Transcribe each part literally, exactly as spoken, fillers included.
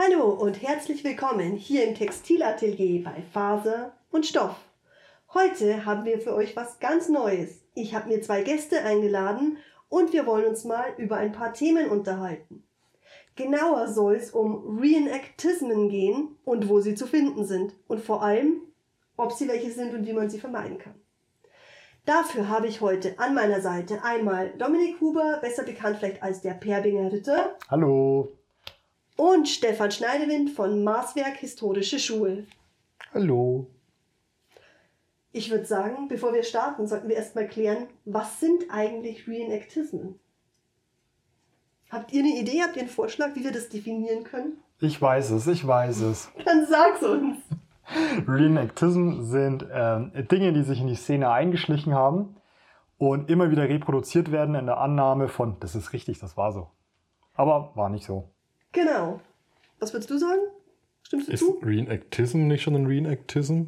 Hallo und herzlich willkommen hier im Textilatelier bei Faser und Stoff. Heute haben wir für euch was ganz Neues. Ich habe mir zwei Gäste eingeladen und wir wollen uns mal über ein paar Themen unterhalten. Genauer soll es um Reenactismen gehen und wo sie zu finden sind und vor allem, ob sie welche sind und wie man sie vermeiden kann. Dafür habe ich heute an meiner Seite einmal Dominik Huber, besser bekannt vielleicht als der Perbinger Ritter. Hallo. Und Stefan Schneidewind von Maßwerk Historische Schule. Hallo. Ich würde sagen, bevor wir starten, sollten wir erstmal klären, was sind eigentlich Reenactismen? Habt ihr eine Idee, habt ihr einen Vorschlag, wie wir das definieren können? Ich weiß es, ich weiß es. Dann sag's uns. Reenactismen sind äh, Dinge, die sich in die Szene eingeschlichen haben und immer wieder reproduziert werden in der Annahme von, das ist richtig, das war so. Aber war nicht so. Genau. Was würdest du sagen? Stimmst du ist zu? Reenactism nicht schon ein Reenactism?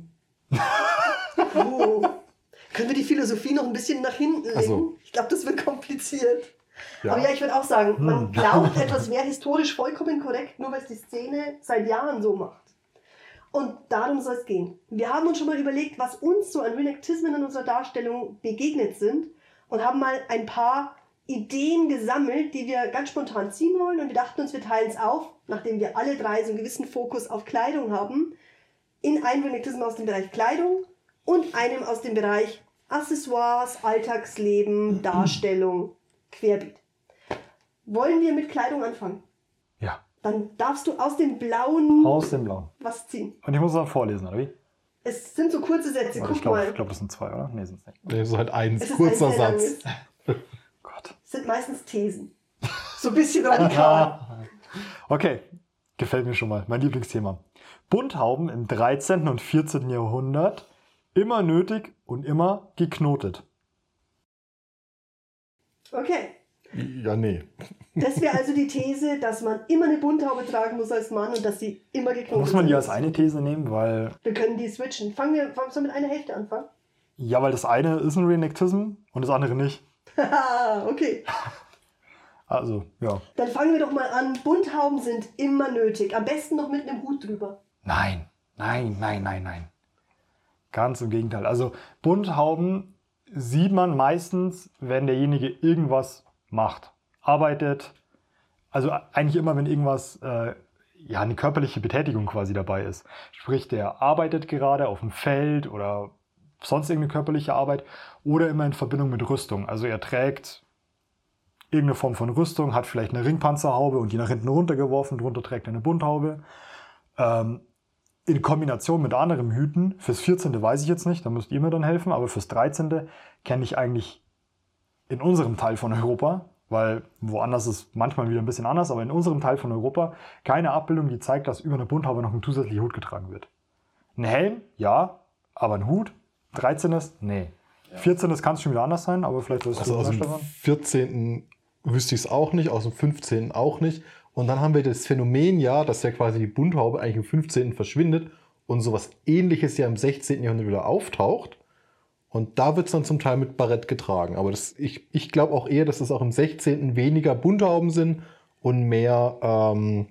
Oh. Können wir die Philosophie noch ein bisschen nach hinten legen? Ach so. Ich glaube, das wird kompliziert. Ja. Aber ja, ich würde auch sagen, man Hm. glaubt, etwas wäre historisch vollkommen korrekt, nur weil es die Szene seit Jahren so macht. Und darum soll es gehen. Wir haben uns schon mal überlegt, was uns so an Reenactismen in unserer Darstellung begegnet sind und haben mal ein paar Ideen gesammelt, die wir ganz spontan ziehen wollen. Und wir dachten uns, wir teilen es auf, nachdem wir alle drei so einen gewissen Fokus auf Kleidung haben, in einen Reenactismus aus dem Bereich Kleidung und einem aus dem Bereich Accessoires, Alltagsleben, Darstellung, querbeet. Wollen wir mit Kleidung anfangen? Ja. Dann darfst du aus dem Blauen Aus dem Blauen. was ziehen. Und ich muss dann vorlesen, oder wie? Es sind so kurze Sätze, Warte, guck ich glaube, mal. glaub, das sind zwei, oder? Nee, sind es nicht. Das ist halt ein Es ist kurzer ein sehr Satz. langes. Gott. Es sind meistens Thesen. So ein bisschen radikal. Okay, gefällt mir schon mal. Mein Lieblingsthema. Bunthauben im dreizehnten und vierzehnten Jahrhundert, immer nötig und immer geknotet. Okay. Ja, nee. Das wäre also die These, dass man immer eine Bunthaube tragen muss als Mann und dass sie immer geknotet Muss man die sind. als eine These nehmen, weil... Wir können die switchen. Fangen wir, sollen wir mit einer Hälfte anfangen? Ja, weil das eine ist ein Reenactism und das andere nicht. Haha, okay. Also, ja. Dann fangen wir doch mal an. Bunthauben sind immer nötig. Am besten noch mit einem Hut drüber. Nein, nein, nein, nein, nein. Ganz im Gegenteil. Also Bunthauben sieht man meistens, wenn derjenige irgendwas macht. Arbeitet. Also eigentlich immer, wenn irgendwas, äh, ja, eine körperliche Betätigung quasi dabei ist. Sprich, der arbeitet gerade auf dem Feld oder sonst irgendeine körperliche Arbeit oder immer in Verbindung mit Rüstung. Also er trägt irgendeine Form von Rüstung, hat vielleicht eine Ringpanzerhaube und die nach hinten runtergeworfen, drunter trägt er eine Bunthaube. Ähm, in Kombination mit anderen Hüten, fürs vierzehnte weiß ich jetzt nicht, da müsst ihr mir dann helfen, aber fürs dreizehnte kenne ich eigentlich in unserem Teil von Europa, weil woanders ist manchmal wieder ein bisschen anders, aber in unserem Teil von Europa keine Abbildung, die zeigt, dass über eine Bunthaube noch ein zusätzlicher Hut getragen wird. Ein Helm, ja, aber ein Hut, dreizehnten nee. Ja. vierzehnten kann es schon wieder anders sein, aber vielleicht ist es Also aus dem vierzehnten wüsste ich es auch nicht, aus dem fünfzehnten auch nicht. Und dann haben wir das Phänomen ja, dass ja quasi die Bunthaube eigentlich im fünfzehnten verschwindet und sowas Ähnliches ja im sechzehnten Jahrhundert wieder auftaucht. Und da wird es dann zum Teil mit Barett getragen. Aber das, ich, ich glaube auch eher, dass es auch im sechzehnten weniger Bunthauben sind und mehr ähm,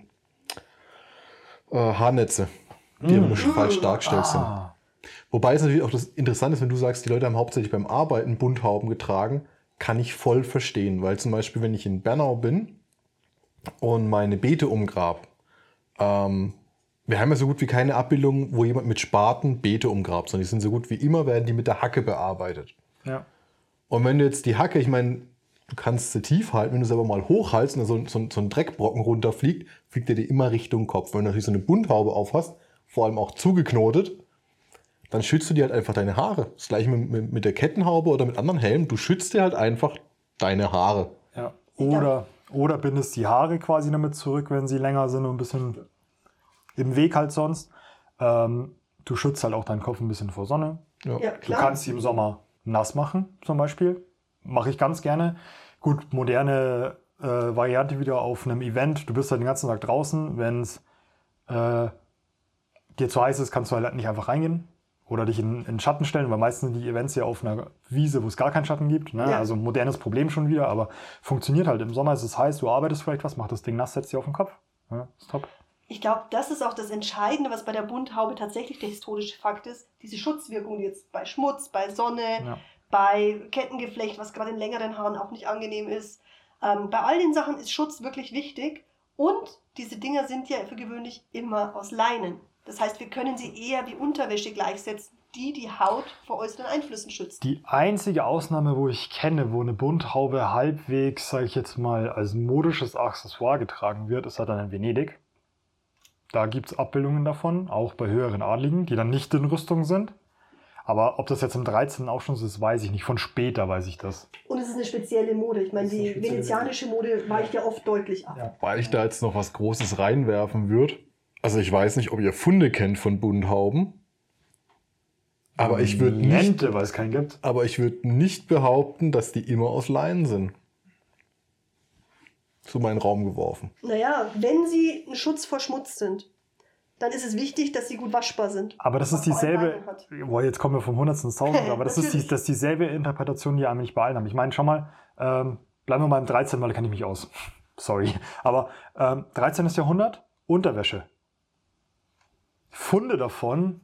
äh, Haarnetze, die Mm. immer schon falsch dargestellt sind. Ah. Wobei es natürlich auch das Interessante ist, wenn du sagst, die Leute haben hauptsächlich beim Arbeiten Bunthauben getragen, kann ich voll verstehen. Weil zum Beispiel, wenn ich in Bernau bin und meine Beete umgrab, ähm, wir haben ja so gut wie keine Abbildung, wo jemand mit Spaten Beete umgrabt, sondern die sind so gut wie immer, werden die mit der Hacke bearbeitet. Ja. Und wenn du jetzt die Hacke, ich meine, du kannst sie tief halten, wenn du sie aber mal hochhaltst und so, so, so ein Dreckbrocken runterfliegt, fliegt der dir immer Richtung Kopf. Wenn du natürlich so eine Bunthaube auf hast, vor allem auch zugeknotet, dann schützt du dir halt einfach deine Haare. Das gleiche mit, mit, mit der Kettenhaube oder mit anderen Helmen. Du schützt dir halt einfach deine Haare. Ja. Oder, oder bindest die Haare quasi damit zurück, wenn sie länger sind und ein bisschen im Weg halt sonst. Ähm, du schützt halt auch deinen Kopf ein bisschen vor Sonne. Ja. Ja, Du klar. kannst sie im Sommer nass machen, zum Beispiel. Mache ich ganz gerne. Gut, moderne äh, Variante wieder auf einem Event. Du bist halt den ganzen Tag draußen. Wenn es äh, dir zu heiß ist, kannst du halt nicht einfach reingehen oder dich in, in Schatten stellen, weil meistens sind die Events ja auf einer Wiese, wo es gar keinen Schatten gibt. Ne? Ja. Also ein modernes Problem schon wieder, aber funktioniert halt. Im Sommer ist es heiß, du arbeitest vielleicht was, mach das Ding nass, setzt dir auf den Kopf. Ja, ist top. Ich glaube, das ist auch das Entscheidende, was bei der Bunthaube tatsächlich der historische Fakt ist. Diese Schutzwirkung, die jetzt bei Schmutz, bei Sonne, Ja. bei Kettengeflecht, was gerade in längeren Haaren auch nicht angenehm ist. Ähm, bei all den Sachen ist Schutz wirklich wichtig. Und diese Dinger sind ja für gewöhnlich immer aus Leinen. Das heißt, wir können sie eher wie Unterwäsche gleichsetzen, die die Haut vor äußeren Einflüssen schützt. Die einzige Ausnahme, wo ich kenne, wo eine Bunthaube halbwegs, sage ich jetzt mal, als modisches Accessoire getragen wird, ist halt dann in Venedig. Da gibt es Abbildungen davon, auch bei höheren Adligen, die dann nicht in Rüstung sind. Aber ob das jetzt im dreizehnten auch schon so ist, weiß ich nicht. Von später weiß ich das. Und es ist eine spezielle Mode. Ich meine, Das ist eine die spezielle venezianische Mode weicht ja oft deutlich ab. Ja. Weil ich da jetzt noch was Großes reinwerfen würde. Also ich weiß nicht, ob ihr Funde kennt von Bunthauben. Aber ich würde nicht, Niente, weil es keinen gibt. aber ich würde nicht behaupten, dass die immer aus Leinen sind. So meinen Raum geworfen. Naja, wenn sie ein Schutz vor Schmutz sind, dann ist es wichtig, dass sie gut waschbar sind. Aber das ist Was vor allem dieselbe, Leinen hat. boah, jetzt kommen wir vom Hundertsten ins Tausendste, aber das ist, die, Natürlich. das ist dieselbe Interpretation, die eigentlich bei allen haben. Ich meine, schau mal, ähm, bleiben wir mal im dreizehnten, weil da kenne ich mich aus. Sorry. Aber ähm, dreizehnten. Jahrhundert, Unterwäsche. Funde davon,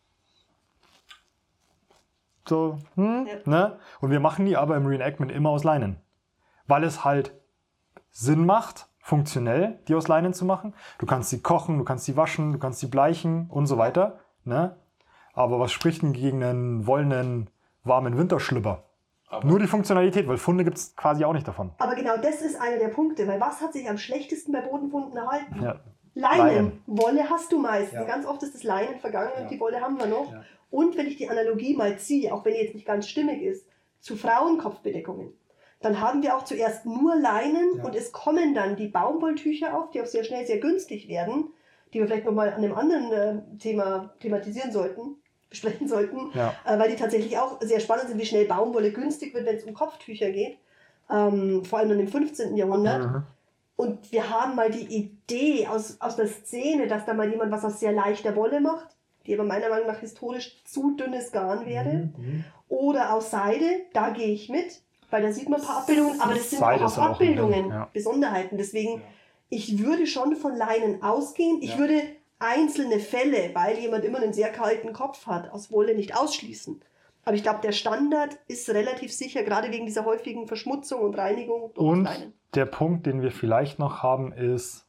so, hm, Ja. ne? Und wir machen die aber im Reenactment immer aus Leinen. Weil es halt Sinn macht, funktionell, die aus Leinen zu machen. Du kannst sie kochen, du kannst sie waschen, du kannst sie bleichen und so weiter. Ne? Aber was spricht denn gegen einen wollenen, warmen Winterschlüpper? Aber Nur die Funktionalität, weil Funde gibt es quasi auch nicht davon. Aber genau das ist einer der Punkte, weil was hat sich am schlechtesten bei Bodenfunden erhalten? Ja. Leinen. Leinen. Wolle hast du meistens. Ja. Ganz oft ist das Leinen vergangen und Ja. die Wolle haben wir noch. Ja. Und wenn ich die Analogie mal ziehe, auch wenn die jetzt nicht ganz stimmig ist, zu Frauenkopfbedeckungen, dann haben wir auch zuerst nur Leinen Ja. und es kommen dann die Baumwolltücher auf, die auch sehr schnell sehr günstig werden, die wir vielleicht nochmal an einem anderen äh, Thema thematisieren sollten, besprechen sollten, Ja. äh, weil die tatsächlich auch sehr spannend sind, wie schnell Baumwolle günstig wird, wenn es um Kopftücher geht, ähm, vor allem dann im fünfzehnten. Jahrhundert. Mhm. Und wir haben mal die Idee aus, aus der Szene, dass da mal jemand was aus sehr leichter Wolle macht, die aber meiner Meinung nach historisch zu dünnes Garn wäre. Mhm. Oder aus Seide, da gehe ich mit, weil da sieht man ein paar Abbildungen, aber das sind Seide auch ist auch Abbildungen, ja. Besonderheiten. Deswegen, Ja. ich würde schon von Leinen ausgehen. Ich Ja. würde einzelne Fälle, weil jemand immer einen sehr kalten Kopf hat, aus Wolle nicht ausschließen. Aber ich glaube, der Standard ist relativ sicher, gerade wegen dieser häufigen Verschmutzung und Reinigung durch Und Leinen. der Punkt, den wir vielleicht noch haben, ist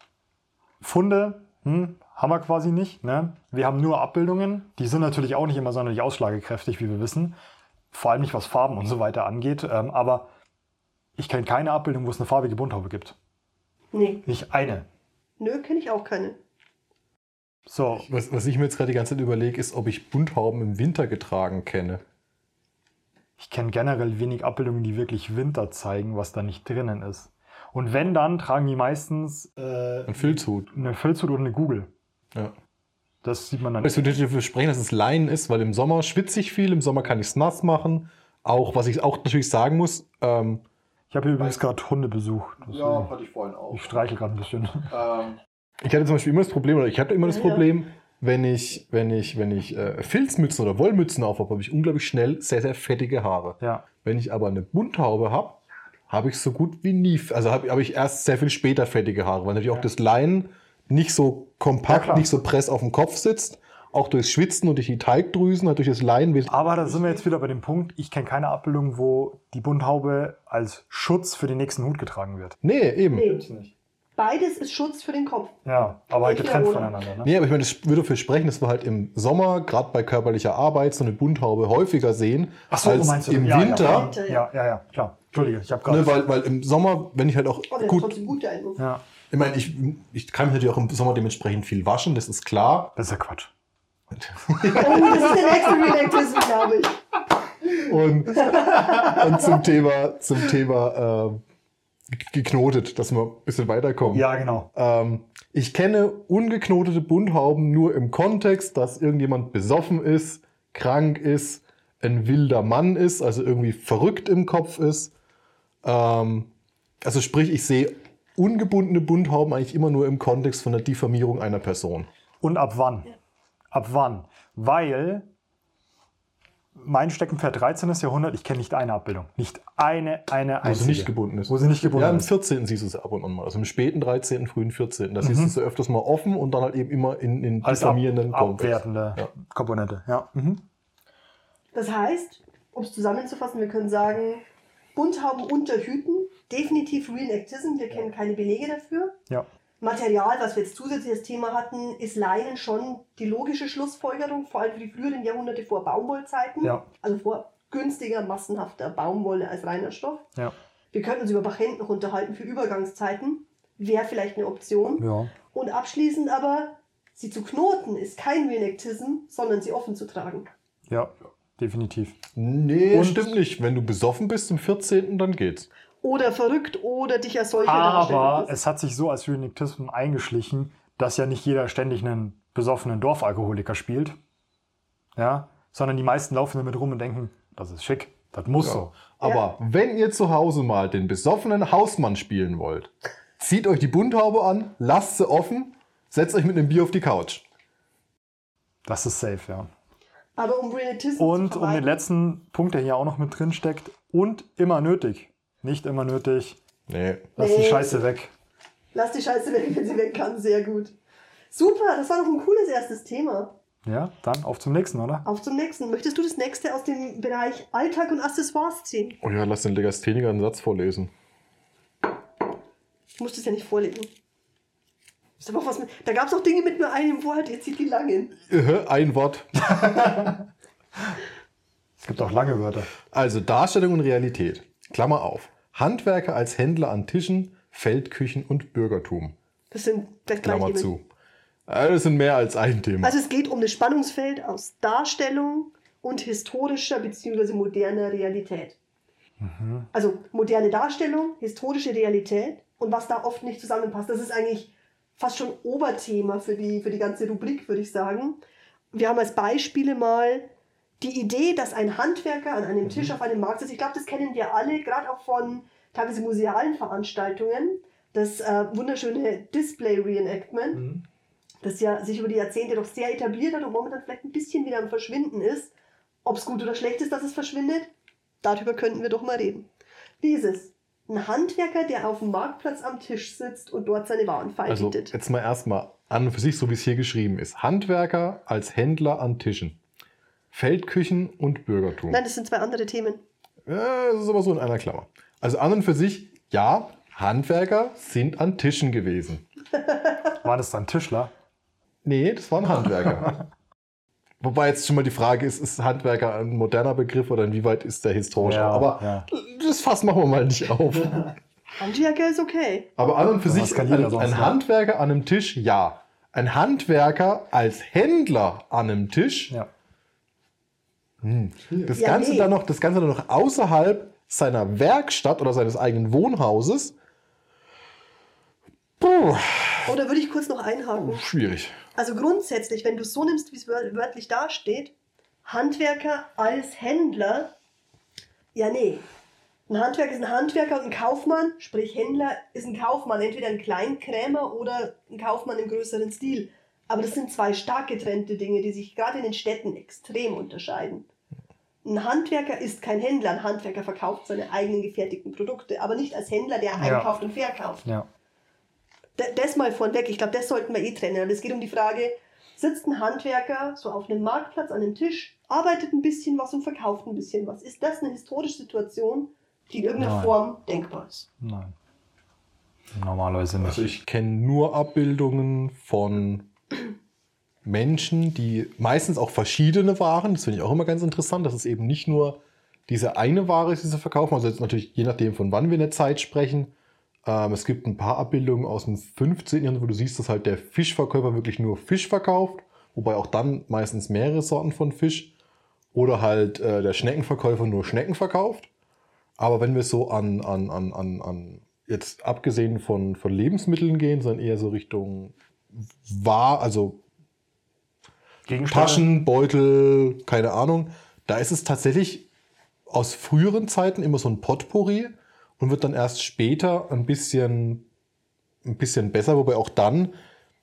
Funde, hm, haben wir quasi nicht. Ne? Wir haben nur Abbildungen. Die sind natürlich auch nicht immer sonderlich ausschlagekräftig, wie wir wissen. Vor allem nicht, was Farben und so weiter angeht. Ähm, aber ich kenne keine Abbildung, wo es eine farbige Bunthaube gibt. Nee, Nicht eine. nö, kenne ich auch keine. So, Was, was ich mir jetzt gerade die ganze Zeit überlege, ist, ob ich Bunthauben im Winter getragen kenne. ich kenne generell wenig Abbildungen, die wirklich Winter zeigen, was da nicht drinnen ist. Und wenn, dann tragen die meistens äh, Ein Filzhut. eine Filzhut oder eine Google. Ja. Das sieht man dann. Ich würde natürlich dafür sprechen, dass es Leinen ist, weil im Sommer schwitze ich viel, im Sommer kann ich es nass machen. Auch, was ich auch natürlich sagen muss, ähm, Ich habe hier übrigens gerade Hundebesuch. Deswegen- hatte ich vorhin auch. Ich streiche gerade ein bisschen. Ähm, ich hatte zum Beispiel immer das Problem, oder ich hatte immer das Ja. Problem, wenn ich, wenn ich, wenn ich äh, Filzmützen oder Wollmützen aufhabe, habe ich unglaublich schnell sehr, sehr fettige Haare. Ja. Wenn ich aber eine Bunthaube habe, habe ich so gut wie nie, also habe hab ich erst sehr viel später fettige Haare, weil natürlich auch das Leinen nicht so Ja, kompakt, klar. nicht so press auf dem Kopf sitzt, auch durchs Schwitzen und durch die Teigdrüsen, hat durch das Leinen. wesentlich- Aber da sind wir jetzt wieder bei dem Punkt, ich kenne keine Abbildung, wo die Bunthaube als Schutz für den nächsten Hut getragen wird. Nee, eben. Nee. nicht. Beides ist Schutz für den Kopf. Ja, aber halt Entweder getrennt oder. voneinander. Ne? Nee, aber ich meine, das würde dafür sprechen, dass wir halt im Sommer, gerade bei körperlicher Arbeit, so eine Bunthaube häufiger sehen, Ach so, als meinst du? im Ja, ja, Winter. Winter, Ja, ja, ja, klar. Entschuldige, ich habe gerade. Ne, weil, weil im Sommer, wenn ich halt auch Aber das ist gut, trotzdem gut, der Eindruck. Ja, ich meine, ich, ich kann mich natürlich auch im Sommer dementsprechend viel waschen, das ist klar. das ist ja Quatsch. Oh, das ist der nächste Relaxism, glaube ich. Und, und zum Thema, zum Thema äh, geknotet, dass wir ein bisschen weiterkommen. Ja, genau. Ähm, ich kenne ungeknotete Bunthauben nur im Kontext, dass irgendjemand besoffen ist, krank ist, ein wilder Mann ist, also irgendwie verrückt im Kopf ist. Ähm, also sprich, ich sehe ungebundene Bunthauben eigentlich immer nur im Kontext von der Diffamierung einer Person. Und ab wann? Ab wann? Weil mein Steckenpferd dreizehnten. Jahrhundert, ich kenne nicht eine Abbildung. Nicht eine, eine Wo einzige. sie nicht gebunden ist. Wo sie nicht gebunden Ja, im ist. vierzehnten siehst du es ab und an mal. Also im späten dreizehnten, frühen vierzehnten. Da siehst du es öfters mal offen und dann halt eben immer in, in Als ab, diffamierenden Kontext. abwertende Ja. Komponente. Ja. Mhm. Das heißt, um es zusammenzufassen, wir können sagen, Bunthauben unter Hüten, definitiv Reenactism, wir kennen keine Belege dafür. Ja. Material, was wir jetzt zusätzlich als Thema hatten, ist Leinen schon die logische Schlussfolgerung, vor allem für die früheren Jahrhunderte vor Baumwollzeiten, Ja. also vor günstiger, massenhafter Baumwolle als reiner Stoff. Ja. Wir könnten uns über Bachhänden noch unterhalten für Übergangszeiten, wäre vielleicht eine Option. Ja. Und abschließend aber, sie zu knoten ist kein Reenactism, sondern sie offen zu tragen. Ja, definitiv. Nee, Und- stimmt nicht. Wenn du besoffen bist im vierzehnten, dann geht's. Oder verrückt oder dich als solcher darstellen Aber möchtest. es hat sich so als Reenactism eingeschlichen, dass ja nicht jeder ständig einen besoffenen Dorfalkoholiker spielt. Ja, sondern die meisten laufen damit rum und denken, das ist schick, das muss Ja. so. Aber wenn ihr zu Hause mal den besoffenen Hausmann spielen wollt, zieht euch die Bunthaube an, lasst sie offen, setzt euch mit einem Bier auf die Couch. Das ist safe, ja. Aber um Reenactism Und zu um den vermeiden, letzten Punkt, der hier auch noch mit drin steckt, und immer nötig. Nicht immer nötig. Nee. Lass Nee. die Scheiße weg. lass die Scheiße weg, wenn sie weg kann. Sehr gut. Super, das war doch ein cooles erstes Thema. Ja, dann auf zum nächsten, oder? Auf zum nächsten. Möchtest du das nächste aus dem Bereich Alltag und Accessoires ziehen? Oh ja, lass den Legastheniker einen Satz vorlesen. Ich muss das ja nicht vorlesen. Ist aber auch was mit, da gab es auch Dinge mit nur einem Wort, jetzt zieht die langen. Äh, Ein Wort. Es gibt auch lange Wörter. Also Darstellung und Realität. Klammer auf. Handwerker als Händler an Tischen, Feldküchen und Bürgertum. Das sind gleich gleich Klammer Themen. zu. Äh, Das sind mehr als ein Thema. Also es geht um das Spannungsfeld aus Darstellung und historischer bzw. moderner Realität. Also moderne Darstellung, historische Realität und was da oft nicht zusammenpasst. Das ist eigentlich fast schon Oberthema für die, für die ganze Rubrik, würde ich sagen. Wir haben als Beispiele mal die Idee, dass ein Handwerker an einem Tisch auf einem Markt sitzt. Ich glaube, das kennen wir alle, gerade auch von teilweise musealen Veranstaltungen. Das äh, wunderschöne Display-Reenactment, das ja sich über die Jahrzehnte doch sehr etabliert hat und momentan vielleicht ein bisschen wieder am Verschwinden ist. Ob es gut oder schlecht ist, dass es verschwindet, darüber könnten wir doch mal reden. Wie ist es? Ein Handwerker, der auf dem Marktplatz am Tisch sitzt und dort seine Waren Also feilbietet. jetzt mal erstmal an und für sich, so wie es hier geschrieben ist. Handwerker als Händler an Tischen. Feldküchen und Bürgertum. Nein, das sind zwei andere Themen. Ja, das ist aber so in einer Klammer. Also an und für sich, ja, Handwerker sind an Tischen gewesen. War das dann Tischler? Nee, das waren Handwerker. Wobei jetzt schon mal die Frage ist, ist Handwerker ein moderner Begriff oder inwieweit ist der historisch? Ja, aber ja. das Fass machen wir mal nicht auf. Handwerker ist okay. Aber an und für Was sich, kann jeder ein, sonst, ein ja? Handwerker an einem Tisch, ja. Ein Handwerker als Händler an einem Tisch, Ja. das, Ja, Ganze nee. dann noch, das Ganze dann noch außerhalb seiner Werkstatt oder seines eigenen Wohnhauses, puh, Oder würde ich kurz noch einhaken? schwierig. Also grundsätzlich, wenn du es so nimmst, wie es wör- wörtlich dasteht, Handwerker als Händler, ja nee. Ein Handwerker ist ein Handwerker und ein Kaufmann, sprich Händler ist ein Kaufmann, entweder ein Kleinkrämer oder ein Kaufmann im größeren Stil. Aber das sind zwei stark getrennte Dinge, die sich gerade in den Städten extrem unterscheiden. Ein Handwerker ist kein Händler, ein Handwerker verkauft seine eigenen gefertigten Produkte, aber nicht als Händler, der Ja. einkauft und verkauft. Ja. D- Das mal vorneweg, ich glaube, das sollten wir eh trennen. Es geht um die Frage, sitzt ein Handwerker so auf einem Marktplatz an einem Tisch, arbeitet ein bisschen was und verkauft ein bisschen was. Ist das eine historische Situation, die in irgendeiner Nein. Form denkbar ist? Nein. Normalerweise nicht. Also ich kenne nur Abbildungen von Menschen, die meistens auch verschiedene Waren, das finde ich auch immer ganz interessant, dass es eben nicht nur diese eine Ware ist, die sie verkaufen, also jetzt natürlich je nachdem, von wann wir in der Zeit sprechen. Ähm, es gibt ein paar Abbildungen aus dem fünfzehnten. Jahrhundert, wo du siehst, dass halt der Fischverkäufer wirklich nur Fisch verkauft, wobei auch dann meistens mehrere Sorten von Fisch, oder halt äh, der Schneckenverkäufer nur Schnecken verkauft. Aber wenn wir so an, an, an, an, an jetzt abgesehen von, von Lebensmitteln gehen, sondern eher so Richtung War, also Gegenstände? Taschen, Beutel, keine Ahnung, da ist es tatsächlich aus früheren Zeiten immer so ein Potpourri und wird dann erst später ein bisschen, ein bisschen besser, wobei auch dann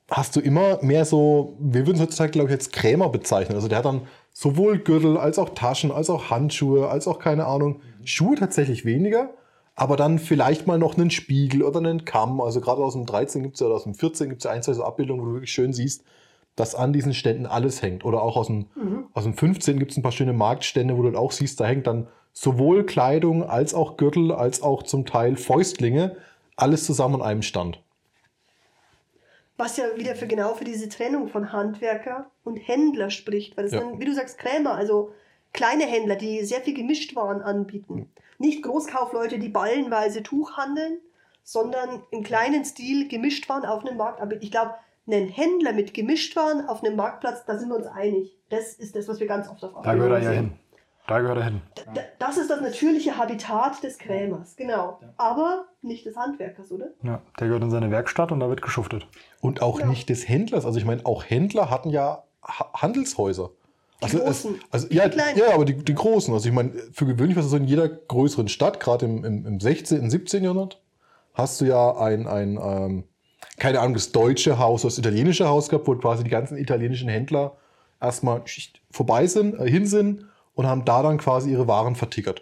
hast du immer mehr so, wir würden es heutzutage, glaube ich, als Krämer bezeichnen. Also der hat dann sowohl Gürtel, als auch Taschen, als auch Handschuhe, als auch, keine Ahnung, Schuhe tatsächlich weniger, aber dann vielleicht mal noch einen Spiegel oder einen Kamm. Also gerade aus dem dreizehn gibt es ja, oder aus dem vierzehn gibt es ja ein, zwei so Abbildungen, wo du wirklich schön siehst, dass an diesen Ständen alles hängt. Oder auch aus dem, mhm. aus dem fünfzehn gibt es ein paar schöne Marktstände, wo du auch siehst, da hängt dann sowohl Kleidung als auch Gürtel, als auch zum Teil Fäustlinge, alles zusammen an einem Stand. Was ja wieder für genau für diese Trennung von Handwerker und Händler spricht. Weil das ja. dann, wie du sagst, Krämer, also kleine Händler, die sehr viel Gemischtwaren anbieten. Nicht Großkaufleute, die ballenweise Tuch handeln, sondern im kleinen Stil Gemischtwaren auf einem Markt anbieten. Ich glaube, ein Händler mit Gemischtwaren auf einem Marktplatz, da sind wir uns einig. Das ist das, was wir ganz oft auf Da gehört er ja hin. Da gehört er hin. Da, das ist das natürliche Habitat des Krämers, genau. Aber nicht des Handwerkers, oder? Ja, der gehört in seine Werkstatt und da wird geschuftet. Und auch ja. nicht des Händlers. Also ich meine, auch Händler hatten ja ha- Handelshäuser. Die also großen. Es, also, ja, ja, aber die, die großen. Also ich meine, für gewöhnlich, was so in jeder größeren Stadt, gerade im, im, im sechzehnten, siebzehnten Jahrhundert, hast du ja ein, ein ähm, keine Ahnung, das deutsche Haus, das italienische Haus gehabt, wo quasi die ganzen italienischen Händler erstmal vorbei sind, äh, hin sind und haben da dann quasi ihre Waren vertickert.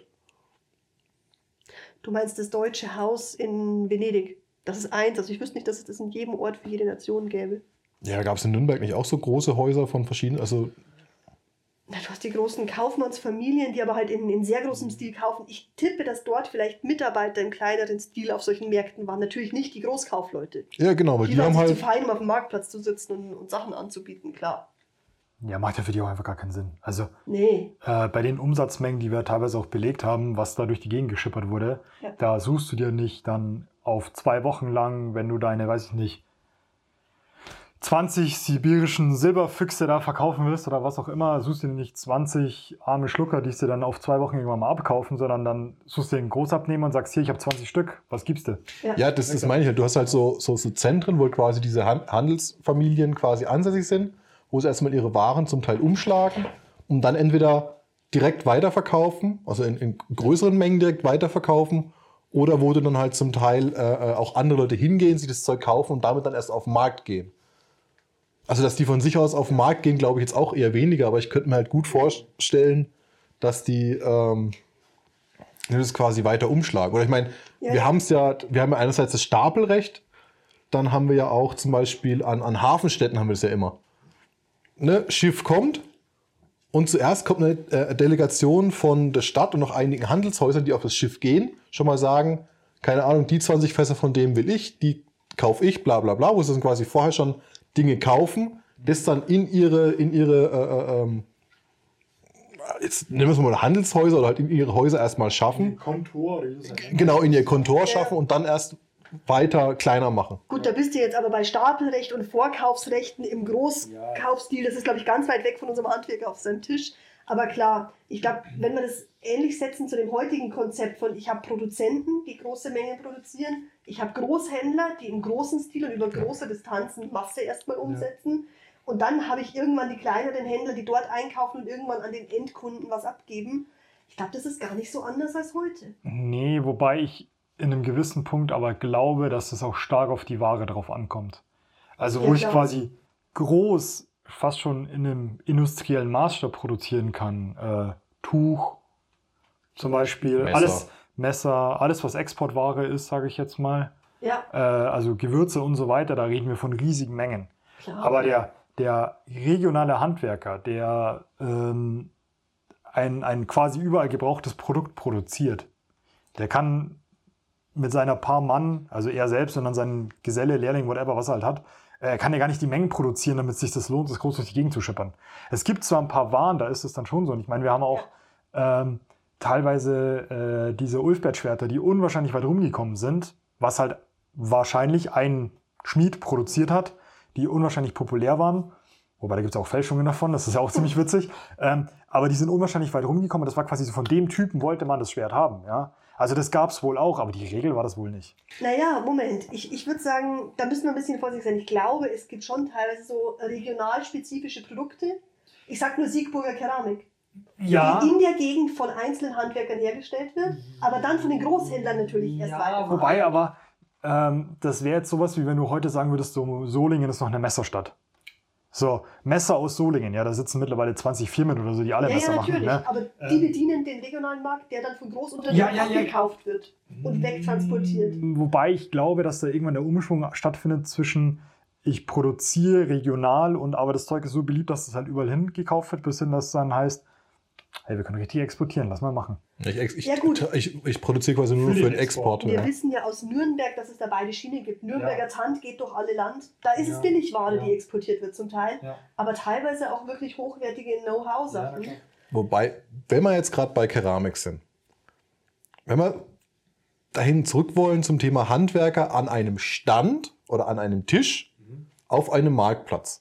Du meinst das Deutsche Haus in Venedig? Das ist eins. Also ich wüsste nicht, dass es das in jedem Ort für jede Nation gäbe. Ja, gab es in Nürnberg nicht auch so große Häuser von verschiedenen, also... Na, du hast die großen Kaufmannsfamilien, die aber halt in, in sehr großem Stil kaufen. Ich tippe, dass dort vielleicht Mitarbeiter im kleineren Stil auf solchen Märkten waren. Natürlich nicht die Großkaufleute. Ja, genau. Weil die, die waren haben sich halt zu fein, um auf dem Marktplatz zu sitzen und, und Sachen anzubieten, klar. Ja, macht ja für die auch einfach gar keinen Sinn. Also nee. äh, bei den Umsatzmengen, die wir teilweise auch belegt haben, was da durch die Gegend geschippert wurde, ja. da suchst du dir nicht dann auf zwei Wochen lang, wenn du deine, weiß ich nicht, zwanzig sibirischen Silberfüchse da verkaufen willst oder was auch immer, suchst du dir nicht zwanzig arme Schlucker, die sie dann auf zwei Wochen irgendwann mal abkaufen, sondern dann suchst du den Großabnehmer und sagst, hier, ich habe zwanzig Stück, was gibst du? Ja, ja das, das meine ich halt. Du hast halt so, so, so Zentren, wo quasi diese Handelsfamilien quasi ansässig sind, wo sie erstmal ihre Waren zum Teil umschlagen und dann entweder direkt weiterverkaufen, also in, in größeren Mengen direkt weiterverkaufen, oder wo du dann halt zum Teil äh, auch andere Leute hingehen, sich das Zeug kaufen und damit dann erst auf den Markt gehen. Also, dass die von sich aus auf den Markt gehen, glaube ich jetzt auch eher weniger, aber ich könnte mir halt gut vorstellen, dass die ähm, das quasi weiter umschlagen. Oder ich meine, ja, wir ja. haben es ja, wir haben ja einerseits das Stapelrecht, dann haben wir ja auch zum Beispiel an, an Hafenstädten haben wir das ja immer. Ne, Schiff kommt und zuerst kommt eine äh, Delegation von der Stadt und noch einigen Handelshäusern, die auf das Schiff gehen, schon mal sagen, keine Ahnung, die zwanzig Fässer von dem will ich, die kaufe ich, bla bla bla, wo sie dann quasi vorher schon Dinge kaufen, das dann in ihre, in ihre äh, ähm, jetzt nehmen wir es mal Handelshäuser oder halt in ihre Häuser erstmal schaffen. Kontor. Genau, in ihr Kontor schaffen und dann erst weiter kleiner machen. Gut, da bist du jetzt aber bei Stapelrecht und Vorkaufsrechten im Großkaufstil. Das ist, glaube ich, ganz weit weg von unserem Handwerker auf seinem Tisch. Aber klar, ich glaube, wenn wir das ähnlich setzen zu dem heutigen Konzept von ich habe Produzenten, die große Mengen produzieren, ich habe Großhändler, die im großen Stil und über große Distanzen Masse erstmal umsetzen ja. und dann habe ich irgendwann die kleineren Händler, die dort einkaufen und irgendwann an den Endkunden was abgeben. Ich glaube, das ist gar nicht so anders als heute. Nee, wobei ich in einem gewissen Punkt aber glaube, dass es auch stark auf die Ware drauf ankommt. Also wo ja, ich quasi groß fast schon in einem industriellen Maßstab produzieren kann. Äh, Tuch zum Beispiel, Messer. alles Messer, alles was Exportware ist, sage ich jetzt mal. Ja. Äh, also Gewürze und so weiter, da reden wir von riesigen Mengen. Klar. Aber der, der regionale Handwerker, der ähm, ein, ein quasi überall gebrauchtes Produkt produziert, der kann mit seiner paar Mann, also er selbst und dann sein Geselle, Lehrling, whatever, was er halt hat, er kann ja gar nicht die Mengen produzieren, damit es sich das lohnt, das groß durch die Gegend zu schippern. Es gibt zwar ein paar Waren, da ist es dann schon so. Und ich meine, wir haben auch ja. ähm, teilweise äh, diese Ulfbert-Schwerter, die unwahrscheinlich weit rumgekommen sind, was halt wahrscheinlich ein Schmied produziert hat, die unwahrscheinlich populär waren. Wobei, da gibt es auch Fälschungen davon, das ist ja auch ziemlich witzig. Ähm, aber die sind unwahrscheinlich weit rumgekommen. Das war quasi so, von dem Typen wollte man das Schwert haben, ja. Also das gab es wohl auch, aber die Regel war das wohl nicht. Naja, Moment. Ich, ich würde sagen, da müssen wir ein bisschen vorsichtig sein. Ich glaube, es gibt schon teilweise so regionalspezifische Produkte. Ich sag nur Siegburger Keramik. Ja. Die in der Gegend von einzelnen Handwerkern hergestellt wird, aber dann von den Großhändlern natürlich erst ja, weiter. Wobei aber, ähm, das wäre jetzt sowas, wie wenn du heute sagen würdest, so, Solingen ist noch eine Messerstadt. So, Messer aus Solingen, ja, da sitzen mittlerweile zwanzig Firmen oder so, die alle Ja, Messer ja, machen. natürlich. Ne? Aber die bedienen den regionalen Markt, der dann von Großunternehmen Ja, ja, ja. abgekauft wird und wegtransportiert. Wobei ich glaube, dass da irgendwann der Umschwung stattfindet zwischen ich produziere regional und aber das Zeug ist so beliebt, dass es halt überall hin gekauft wird, bis hin, dass es dann heißt, hey, wir können richtig exportieren, lass mal machen. Ich, ich, Ja, gut. ich, ich produziere quasi nur Für für den den Export. Wir Ja. wissen ja aus Nürnberg, dass es da beide Schienen gibt. Nürnberger Hand geht durch alle Land. Da ist Ja. es Billigware, Ja. die exportiert wird zum Teil. Ja. Aber teilweise auch wirklich hochwertige Know-how-Sachen. Wobei, wenn wir jetzt gerade bei Keramik sind, wenn wir dahin zurück wollen zum Thema Handwerker an einem Stand oder an einem Tisch mhm. auf einem Marktplatz.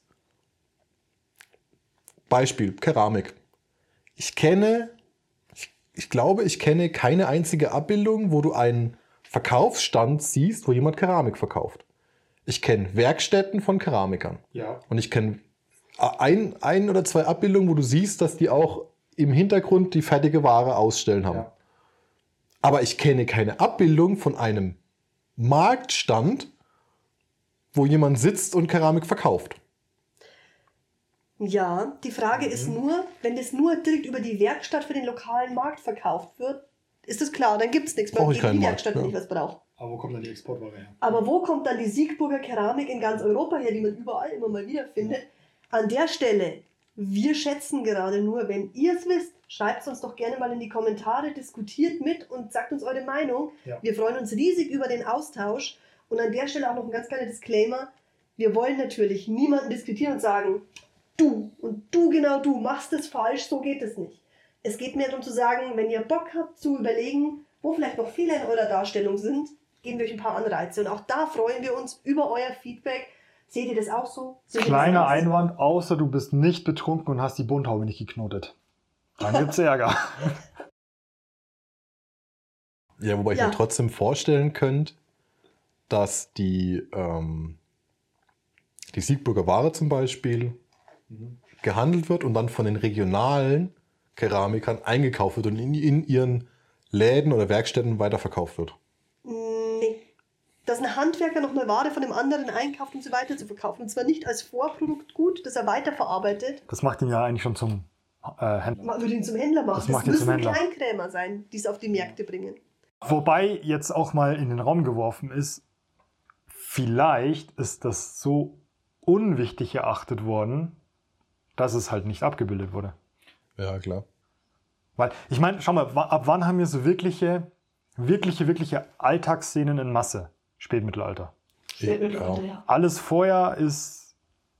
Beispiel Keramik. Ich kenne, ich, ich glaube, ich kenne keine einzige Abbildung, wo du einen Verkaufsstand siehst, wo jemand Keramik verkauft. Ich kenne Werkstätten von Keramikern. Ja. Und ich kenne ein, ein oder zwei Abbildungen, wo du siehst, dass die auch im Hintergrund die fertige Ware ausstellen haben. Ja. Aber ich kenne keine Abbildung von einem Marktstand, wo jemand sitzt und Keramik verkauft. Ja, die Frage Mhm. ist nur, wenn das nur direkt über die Werkstatt für den lokalen Markt verkauft wird, ist das klar, dann gibt es nichts mehr, Brauch ich gegen keinen die Markt, Werkstatt, wenn ja. ich was brauche. Aber wo kommt dann die Exportware her? Aber wo kommt dann die Siegburger Keramik in ganz Europa her, die man überall immer mal wieder findet? An der Stelle, wir schätzen gerade nur, wenn ihr es wisst, schreibt es uns doch gerne mal in die Kommentare, diskutiert mit und sagt uns eure Meinung. Ja. Wir freuen uns riesig über den Austausch. Und an der Stelle auch noch ein ganz kleiner Disclaimer. Wir wollen natürlich niemanden diskutieren und sagen, du und du, genau du, machst es falsch, so geht es nicht. Es geht mehr darum zu sagen, wenn ihr Bock habt zu überlegen, wo vielleicht noch Fehler in eurer Darstellung sind, geben wir euch ein paar Anreize. Und auch da freuen wir uns über euer Feedback. Seht ihr das auch so? Seht ihr das Kleiner auch so? Einwand, außer du bist nicht betrunken und hast die Bunthaube nicht geknotet. Dann gibt's Ärger. Ja, wobei ich Ja. mir trotzdem vorstellen könnte, dass die, ähm, die Siegburger Ware zum Beispiel gehandelt wird und dann von den regionalen Keramikern eingekauft wird und in, in ihren Läden oder Werkstätten weiterverkauft wird. Nee. Dass ein Handwerker noch eine Ware von dem anderen einkauft, um sie weiter zu verkaufen. Und zwar nicht als Vorproduktgut, das er weiterverarbeitet. Das macht ihn ja eigentlich schon zum äh, Händler. Man würde ihn zum Händler machen. Das Das, macht ihn zum müssen Händler. Kleinkrämer sein, die es auf die Märkte bringen. Wobei jetzt auch mal in den Raum geworfen ist, vielleicht ist das so unwichtig erachtet worden, dass es halt nicht abgebildet wurde. Ja, klar. Weil, ich meine, schau mal, wa- ab wann haben wir so wirkliche, wirkliche, wirkliche Alltagsszenen in Masse? Spätmittelalter. Ja. Ja. Alles vorher ist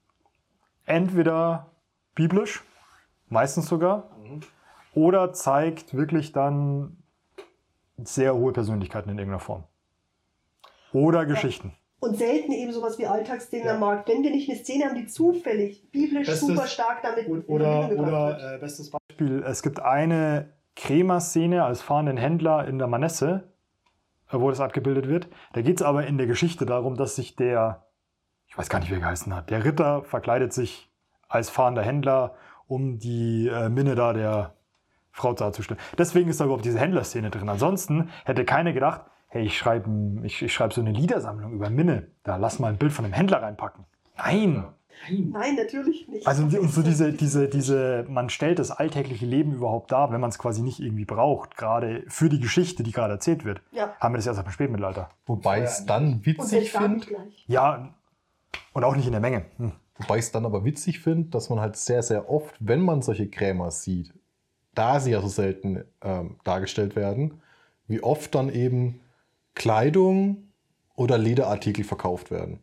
entweder biblisch, meistens sogar, oder zeigt wirklich dann sehr hohe Persönlichkeiten in irgendeiner Form. Oder Geschichten. Und selten eben sowas wie Alltagsszenen Ja. am Markt. Wenn wir nicht eine Szene haben, die zufällig, biblisch Bestes- super stark damit in Oder, Verbindung gebracht oder wird. äh, bestes Beispiel, es gibt eine Krämer-Szene als fahrenden Händler in der Manesse, äh, wo das abgebildet wird. Da geht es aber in der Geschichte darum, dass sich der, ich weiß gar nicht, wie er geheißen hat, der Ritter verkleidet sich als fahrender Händler, um die äh, Minne da der Frau darzustellen. Deswegen ist da überhaupt diese Händlerszene drin. Ansonsten hätte keiner gedacht, hey, ich schreibe ich, ich schreib so eine Liedersammlung über Minne, da lass mal ein Bild von einem Händler reinpacken. Nein! Nein, natürlich nicht. Also und so diese, diese, diese, man stellt das alltägliche Leben überhaupt dar, wenn man es quasi nicht irgendwie braucht, gerade für die Geschichte, die gerade erzählt wird. Ja. Haben wir das erst ab dem Spätmittelalter. Wobei ich es dann Und witzig selbst da nicht finde, gleich. Ja, und auch nicht in der Menge. Hm. wobei ich es dann aber witzig finde, dass man halt sehr, sehr oft, wenn man solche Krämer sieht, da sie ja so selten ähm, dargestellt werden, wie oft dann eben Kleidung oder Lederartikel verkauft werden.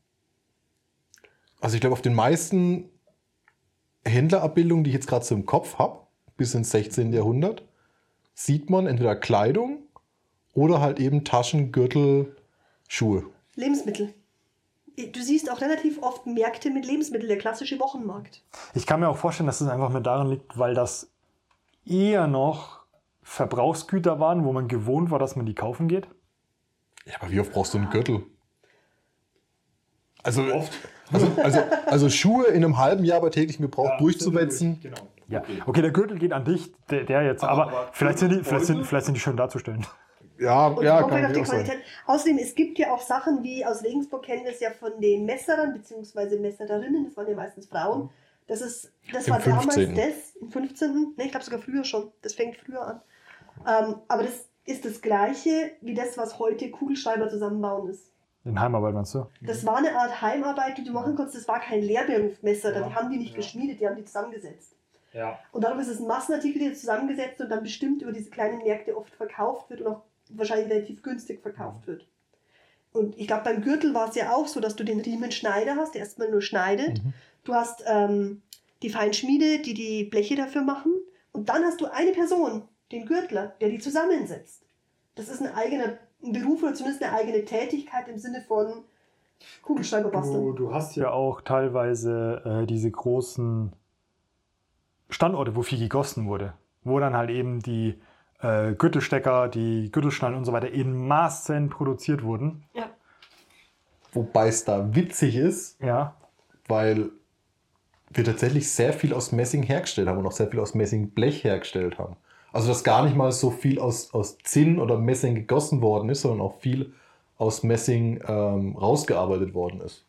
Also ich glaube, auf den meisten Händlerabbildungen, die ich jetzt gerade so im Kopf habe, bis ins sechzehnten Jahrhundert, sieht man entweder Kleidung oder halt eben Taschen, Gürtel, Schuhe. Lebensmittel. Du siehst auch relativ oft Märkte mit Lebensmitteln, der klassische Wochenmarkt. Ich kann mir auch vorstellen, dass es einfach mit daran liegt, weil das eher noch Verbrauchsgüter waren, wo man gewohnt war, dass man die kaufen geht. Ja, aber wie oft brauchst du einen Gürtel? Also, also, also, also Schuhe in einem halben Jahr bei täglichem Gebrauch durchzuwetzen. Genau. Ja. Okay, der Gürtel geht an dich, der, der jetzt, aber, aber vielleicht, sind die, vielleicht, sind, Beutel? vielleicht sind die schön darzustellen. Ja, Und ja, kommt kann halt auf ich die auch sagen. Qualität. Außerdem, es gibt ja auch Sachen wie, aus Regensburg kennen wir es ja von den Messerern bzw. Messererinnen, das waren ja meistens Frauen. Das ist, das Im war damals fünfzehnten. das, im fünfzehnten Ne, ich glaube sogar früher schon, das fängt früher an. Ähm, aber das ist das Gleiche wie das, was heute Kugelschreiber zusammenbauen ist. In Heimarbeit meinst du? Das war eine Art Heimarbeit, die du machen konntest, das war kein Lehrberuf Messer, Ja. die haben die nicht Ja. geschmiedet, die haben die zusammengesetzt. Ja. Und darum ist es ein Massenartikel, der zusammengesetzt und dann bestimmt über diese kleinen Märkte oft verkauft wird und auch wahrscheinlich relativ günstig verkauft wird. Und ich glaube, beim Gürtel war es ja auch so, dass du den Riemenschneider hast, der erstmal nur schneidet. Mhm. Du hast ähm, die Feinschmiede, die die Bleche dafür machen. Und dann hast du eine Person, den Gürtler, der die zusammensetzt. Das ist ein eigener Beruf oder zumindest eine eigene Tätigkeit im Sinne von Kugelschreiber basteln. Du, du hast ja auch teilweise äh, diese großen Standorte, wo viel gegossen wurde. Wo dann halt eben die äh, Gürtelstecker, die Gürtelschnallen und so weiter in Massen produziert wurden. Ja. Wobei es da witzig ist, Ja. weil wir tatsächlich sehr viel aus Messing hergestellt haben und auch sehr viel aus Messingblech hergestellt haben. Also dass gar nicht mal so viel aus, aus Zinn oder Messing gegossen worden ist, sondern auch viel aus Messing ähm, rausgearbeitet worden ist.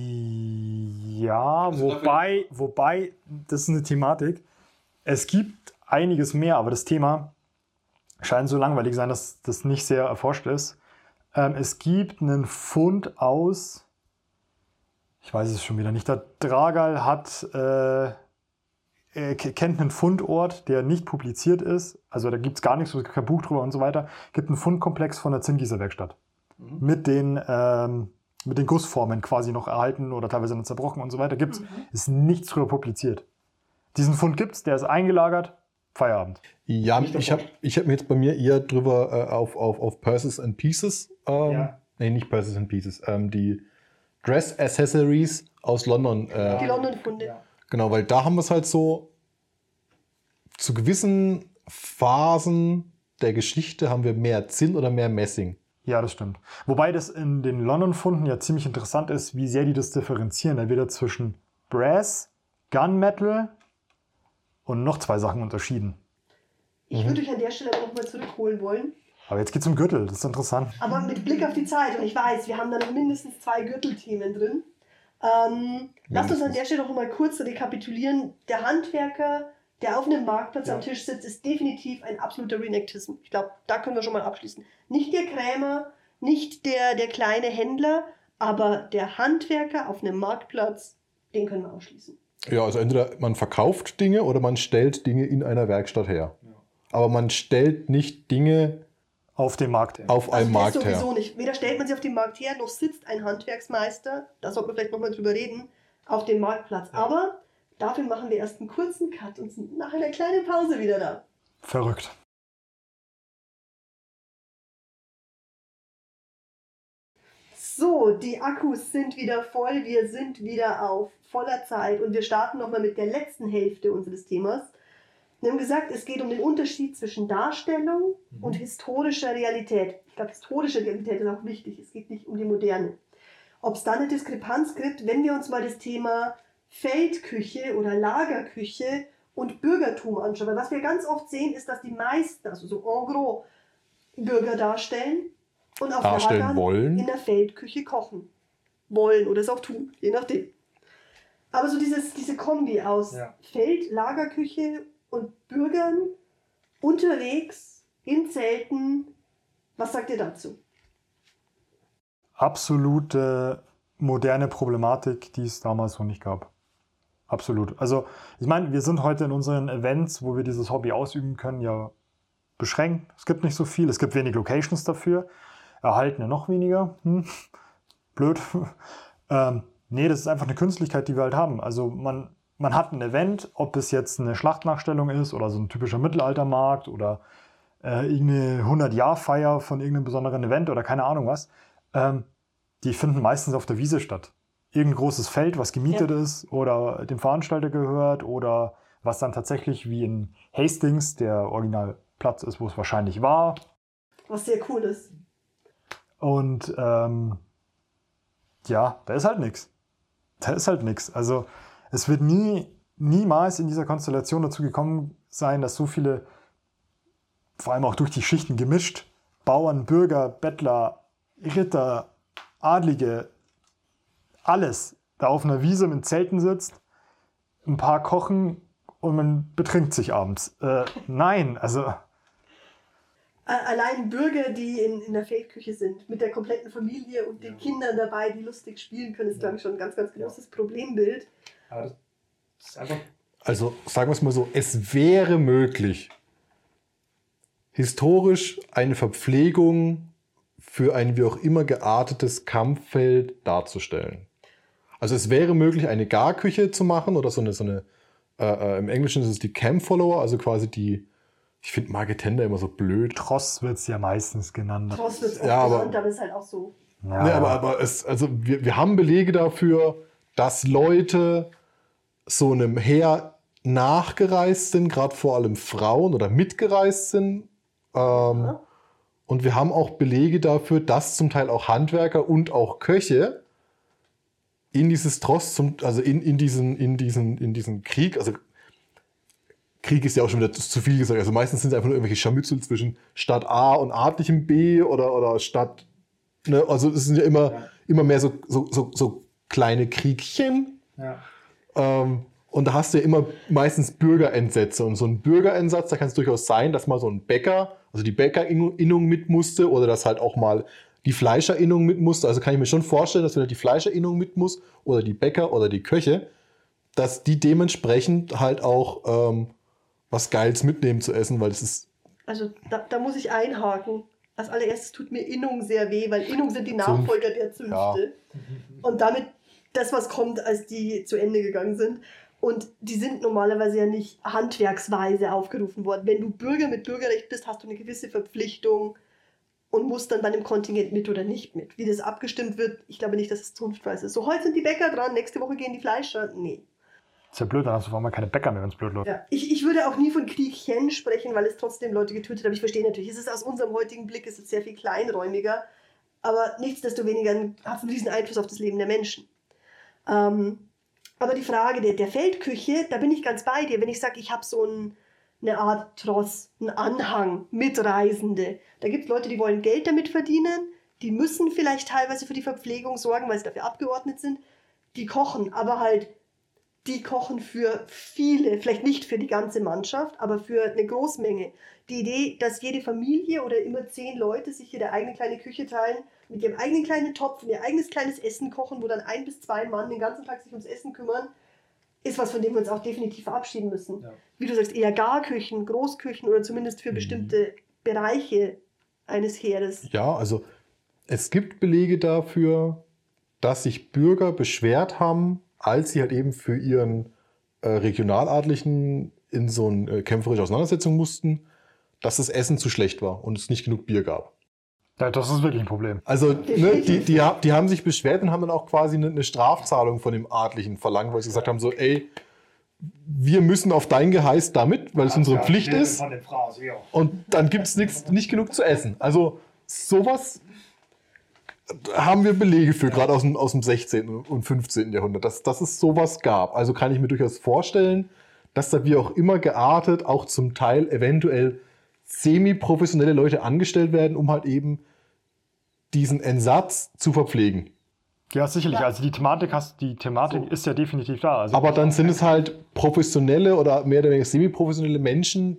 Ja, wobei, wobei, das ist eine Thematik. Es gibt einiges mehr, aber das Thema scheint so langweilig sein, dass das nicht sehr erforscht ist. Ähm, es gibt einen Fund aus, ich weiß es schon wieder nicht, der Dragal hat, äh, er kennt einen Fundort, der nicht publiziert ist. Also da gibt es gar nichts, kein Buch drüber und so weiter. Gibt einen Fundkomplex von der Zinngießerwerkstatt. Mhm. Mit den, ähm, mit den Gussformen quasi noch erhalten oder teilweise noch zerbrochen und so weiter. Gibt's, mhm. Ist nichts drüber publiziert. Diesen Fund gibt es, der ist eingelagert, Feierabend. Ja, ich habe ich hab mir jetzt bei mir eher drüber äh, auf, auf, auf Purses and Pieces, ähm, Ja. nee, nicht Purses and Pieces, ähm, die Dress Accessories aus London. Äh, Die London-Funde. Ja. Genau, weil da haben wir es halt so, zu gewissen Phasen der Geschichte haben wir mehr Zinn oder mehr Messing. Ja, das stimmt. Wobei das in den London-Funden ja ziemlich interessant ist, wie sehr die das differenzieren. Da wird ja zwischen Brass, Gunmetal und noch zwei Sachen unterschieden. Ich würde euch an der Stelle aber nochmal zurückholen wollen. Aber jetzt geht's um Gürtel, das ist interessant. Aber mit Blick auf die Zeit, und ich weiß, wir haben da noch mindestens zwei Gürtelthemen drin. Ähm, lasst uns an der Stelle noch mal kurz rekapitulieren. Der Handwerker, der auf einem Marktplatz Ja. am Tisch sitzt, ist definitiv ein absoluter Reenactism. Ich glaube, da können wir schon mal abschließen. Nicht der Krämer, nicht der, der kleine Händler, aber der Handwerker auf einem Marktplatz, den können wir ausschließen. Ja, also entweder man verkauft Dinge oder man stellt Dinge in einer Werkstatt her. Ja. Aber man stellt nicht Dinge Auf dem Markt. Ja. auf einem Also Markt das her. sowieso nicht. Weder stellt man sie auf dem Markt her, noch sitzt ein Handwerksmeister, da sollten wir vielleicht nochmal drüber reden, auf dem Marktplatz. Ja. Aber dafür machen wir erst einen kurzen Cut und sind nach einer kleinen Pause wieder da. Verrückt. So, die Akkus sind wieder voll, wir sind wieder auf voller Zeit und wir starten nochmal mit der letzten Hälfte unseres Themas. Wir haben gesagt, es geht um den Unterschied zwischen Darstellung Mhm. und historischer Realität. Ich glaube, historische Realität ist auch wichtig, es geht nicht um die moderne. Ob es da eine Diskrepanz gibt, wenn wir uns mal das Thema Feldküche oder Lagerküche und Bürgertum anschauen. Weil was wir ganz oft sehen, ist, dass die meisten, also so en gros, Bürger darstellen und auf Darstellen Lagern wollen. in der Feldküche kochen. Wollen oder es auch tun, je nachdem. Aber so dieses, diese Kombi aus Ja. Feld, Lagerküche und Bürgern unterwegs in Zelten, was sagt ihr dazu? Absolute moderne Problematik, die es damals noch nicht gab. Absolut. Also, ich meine, wir sind heute in unseren Events, wo wir dieses Hobby ausüben können, ja beschränkt. Es gibt nicht so viel. Es gibt wenig Locations dafür. Erhaltene noch weniger. Hm. Blöd. ähm, nee, das ist einfach eine Künstlichkeit, die wir halt haben. Also, man, man hat ein Event, ob es jetzt eine Schlachtnachstellung ist oder so ein typischer Mittelaltermarkt oder äh, irgendeine hundert-Jahr-Feier von irgendeinem besonderen Event oder keine Ahnung was. Ähm, die finden meistens auf der Wiese statt. Irgendein großes Feld, was gemietet Ja. ist oder dem Veranstalter gehört oder was dann tatsächlich wie in Hastings der Originalplatz ist, wo es wahrscheinlich war. Was sehr cool ist. Und ähm, ja, da ist halt nichts. Da ist halt nichts. Also es wird nie, niemals in dieser Konstellation dazu gekommen sein, dass so viele, vor allem auch durch die Schichten gemischt, Bauern, Bürger, Bettler, Ritter, Adlige, alles da auf einer Wiese mit Zelten sitzt, ein paar kochen und man betrinkt sich abends. Äh, nein, also... Allein Bürger, die in, in der Feldküche sind, mit der kompletten Familie und den ja. Kindern dabei, die lustig spielen können, ist, ja. glaube ich, schon ein ganz, ganz großes ja. Problembild. Aber das ist einfach... Also, sagen wir es mal so, es wäre möglich, historisch eine Verpflegung für ein wie auch immer geartetes Kampffeld darzustellen. Also es wäre möglich, eine Garküche zu machen oder so eine, so eine äh, im Englischen ist es die Camp-Follower, also quasi die, ich finde Marketender immer so blöd. Tross wird es ja meistens genannt. Tross wird es auch ja, genannt, aber ist halt auch so. Ja. Nee, aber aber es, also wir, wir haben Belege dafür, dass Leute so einem Heer nachgereist sind, gerade vor allem Frauen oder mitgereist sind. Ähm, ja. Und wir haben auch Belege dafür, dass zum Teil auch Handwerker und auch Köche in dieses Tross, zum, also in, in, diesen, in, diesen, in diesen Krieg, also Krieg ist ja auch schon wieder zu viel gesagt, also meistens sind es einfach nur irgendwelche Scharmützel zwischen Stadt A und adlichem B oder, oder Stadt, ne? Also es sind ja immer, ja. immer mehr so, so, so, so kleine Kriegchen. Ja. Ähm, und da hast du ja immer meistens Bürgerentsätze. Und so ein Bürgerentsatz, da kann es durchaus sein, dass mal so ein Bäcker, also die Bäckerinnung mit musste oder dass halt auch mal die Fleischerinnung mit musste. Also kann ich mir schon vorstellen, dass wenn die Fleischerinnung mit muss oder die Bäcker oder die Köche, dass die dementsprechend halt auch ähm, was Geiles mitnehmen zu essen, weil das ist... Also da, da muss ich einhaken. Als allererstes tut mir Innung sehr weh, weil Innung sind die Nachfolger Zunft. der Zünfte. Ja. Und damit das, was kommt, als die zu Ende gegangen sind. Und die sind normalerweise ja nicht handwerksweise aufgerufen worden. Wenn du Bürger mit Bürgerrecht bist, hast du eine gewisse Verpflichtung und musst dann bei einem Kontingent mit oder nicht mit. Wie das abgestimmt wird, ich glaube nicht, dass es zunftweise ist. So, heute sind die Bäcker dran, nächste Woche gehen die Fleischer. Nee. Das ist ja blöd, dann hast du vor allem keine Bäcker mehr, wenn es blöd läuft. Ja. Ich, ich würde auch nie von Kriegchen sprechen, weil es trotzdem Leute getötet hat. Aber ich verstehe natürlich, es ist aus unserem heutigen Blick ist es sehr viel kleinräumiger. Aber nichtsdestoweniger hat es einen riesen Einfluss auf das Leben der Menschen. Ähm, aber die Frage der, der Feldküche, da bin ich ganz bei dir. Wenn ich sage, ich habe so ein, eine Art Tross, einen Anhang, Mitreisende. Da gibt es Leute, die wollen Geld damit verdienen. Die müssen vielleicht teilweise für die Verpflegung sorgen, weil sie dafür abgeordnet sind. Die kochen, aber halt die kochen für viele, vielleicht nicht für die ganze Mannschaft, aber für eine Großmenge. Die Idee, dass jede Familie oder immer zehn Leute sich ihre eigene kleine Küche teilen, mit ihrem eigenen kleinen Topf und ihr eigenes kleines Essen kochen, wo dann ein bis zwei Mann den ganzen Tag sich ums Essen kümmern, ist was, von dem wir uns auch definitiv verabschieden müssen. Ja. Wie du sagst, eher Garküchen, Großküchen oder zumindest für mhm. bestimmte Bereiche eines Heeres. Ja, also es gibt Belege dafür, dass sich Bürger beschwert haben, als sie halt eben für ihren äh, Regionaladlichen in so eine äh, kämpferische Auseinandersetzung mussten, dass das Essen zu schlecht war und es nicht genug Bier gab. Ja, das ist wirklich ein Problem. Also ne, die, die, die haben sich beschwert und haben dann auch quasi eine, eine Strafzahlung von dem Adlichen verlangt, weil sie gesagt haben so, ey, wir müssen auf dein Geheiß damit, weil es ja, unsere ja, Pflicht ist. Phrase, ja. Und dann gibt es nicht genug zu essen. Also sowas haben wir Belege für, gerade aus dem, aus dem sechzehnten und fünfzehnten Jahrhundert, dass, dass es sowas gab. Also kann ich mir durchaus vorstellen, dass da wie auch immer geartet auch zum Teil eventuell semi-professionelle Leute angestellt werden, um halt eben diesen Entsatz zu verpflegen. Ja, sicherlich. Ja. Also die Thematik, hast, die Thematik so. ist ja definitiv da. Also aber dann sind es halt professionelle oder mehr oder weniger semi-professionelle Menschen,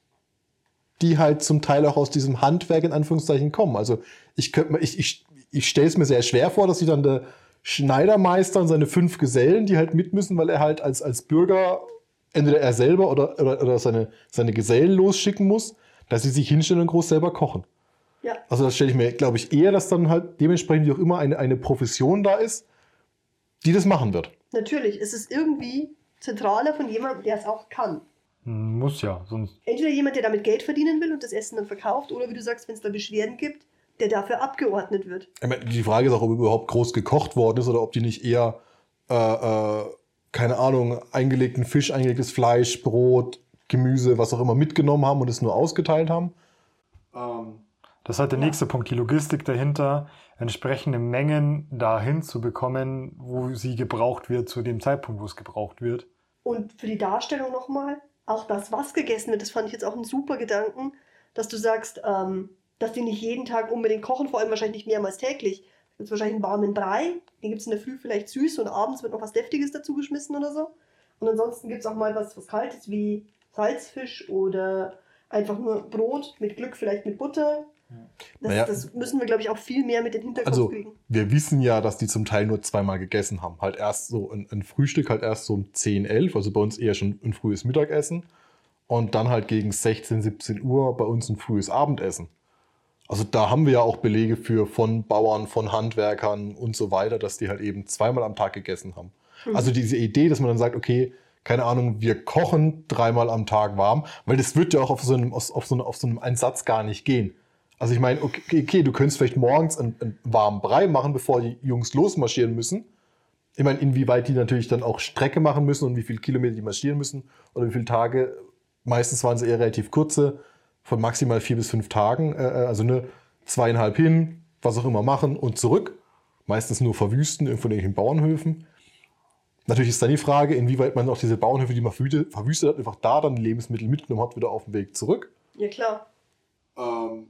die halt zum Teil auch aus diesem Handwerk in Anführungszeichen kommen. Also ich könnte mir, ich, ich, ich stelle es mir sehr schwer vor, dass sich dann der Schneidermeister und seine fünf Gesellen, die halt mit müssen, weil er halt als, als Bürger entweder er selber oder, oder, oder seine, seine Gesellen losschicken muss, dass sie sich hinstellen und groß selber kochen. Ja. Also das stelle ich mir, glaube ich, eher, dass dann halt dementsprechend wie auch immer eine, eine Profession da ist, die das machen wird. Natürlich, es ist irgendwie zentraler von jemandem, der es auch kann. Muss ja, sonst... Entweder jemand, der damit Geld verdienen will und das Essen dann verkauft, oder wie du sagst, wenn es da Beschwerden gibt, der dafür abgeordnet wird. Ich meine, die Frage ist auch, ob überhaupt groß gekocht worden ist oder ob die nicht eher, äh, äh, keine Ahnung, eingelegten Fisch, eingelegtes Fleisch, Brot, Gemüse, was auch immer mitgenommen haben und es nur ausgeteilt haben. Ähm, das ist halt der ja. nächste Punkt, die Logistik dahinter, entsprechende Mengen dahin zu bekommen, wo sie gebraucht wird, zu dem Zeitpunkt, wo es gebraucht wird. Und für die Darstellung nochmal, auch das, was gegessen wird, das fand ich jetzt auch einen super Gedanken, dass du sagst, ähm, dass die nicht jeden Tag unbedingt kochen, vor allem wahrscheinlich nicht mehrmals täglich. Da gibt es wahrscheinlich einen warmen Brei, den gibt es in der Früh vielleicht süß und abends wird noch was Deftiges dazu geschmissen oder so. Und ansonsten gibt es auch mal was, was Kaltes wie Salzfisch oder einfach nur Brot, mit Glück vielleicht mit Butter. Das, Naja. das müssen wir, glaube ich, auch viel mehr mit den Hintergrund Also, kriegen. wir wissen ja, dass die zum Teil nur zweimal gegessen haben. Halt erst so ein, ein Frühstück, halt erst so um zehn, elf, also bei uns eher schon ein frühes Mittagessen. Und dann halt gegen sechzehn, siebzehn Uhr bei uns ein frühes Abendessen. Also da haben wir ja auch Belege für von Bauern, von Handwerkern und so weiter, dass die halt eben zweimal am Tag gegessen haben. Mhm. Also diese Idee, dass man dann sagt, okay, keine Ahnung, wir kochen dreimal am Tag warm, weil das wird ja auch auf so einem, auf so einem, auf so einem Einsatz gar nicht gehen. Also ich meine, okay, okay, du könntest vielleicht morgens einen, einen warmen Brei machen, bevor die Jungs losmarschieren müssen. Ich meine, inwieweit die natürlich dann auch Strecke machen müssen und wie viele Kilometer die marschieren müssen oder wie viele Tage. Meistens waren sie eher relativ kurze, von maximal vier bis fünf Tagen. Äh, also ne, zweieinhalb hin, was auch immer machen und zurück. Meistens nur verwüsten von irgendwelchen Bauernhöfen. Natürlich ist dann die Frage, inwieweit man auch diese Bauernhöfe, die man verwüstet, verwüstet hat, einfach da dann Lebensmittel mitgenommen hat, wieder auf dem Weg zurück. Ja, klar. Ähm.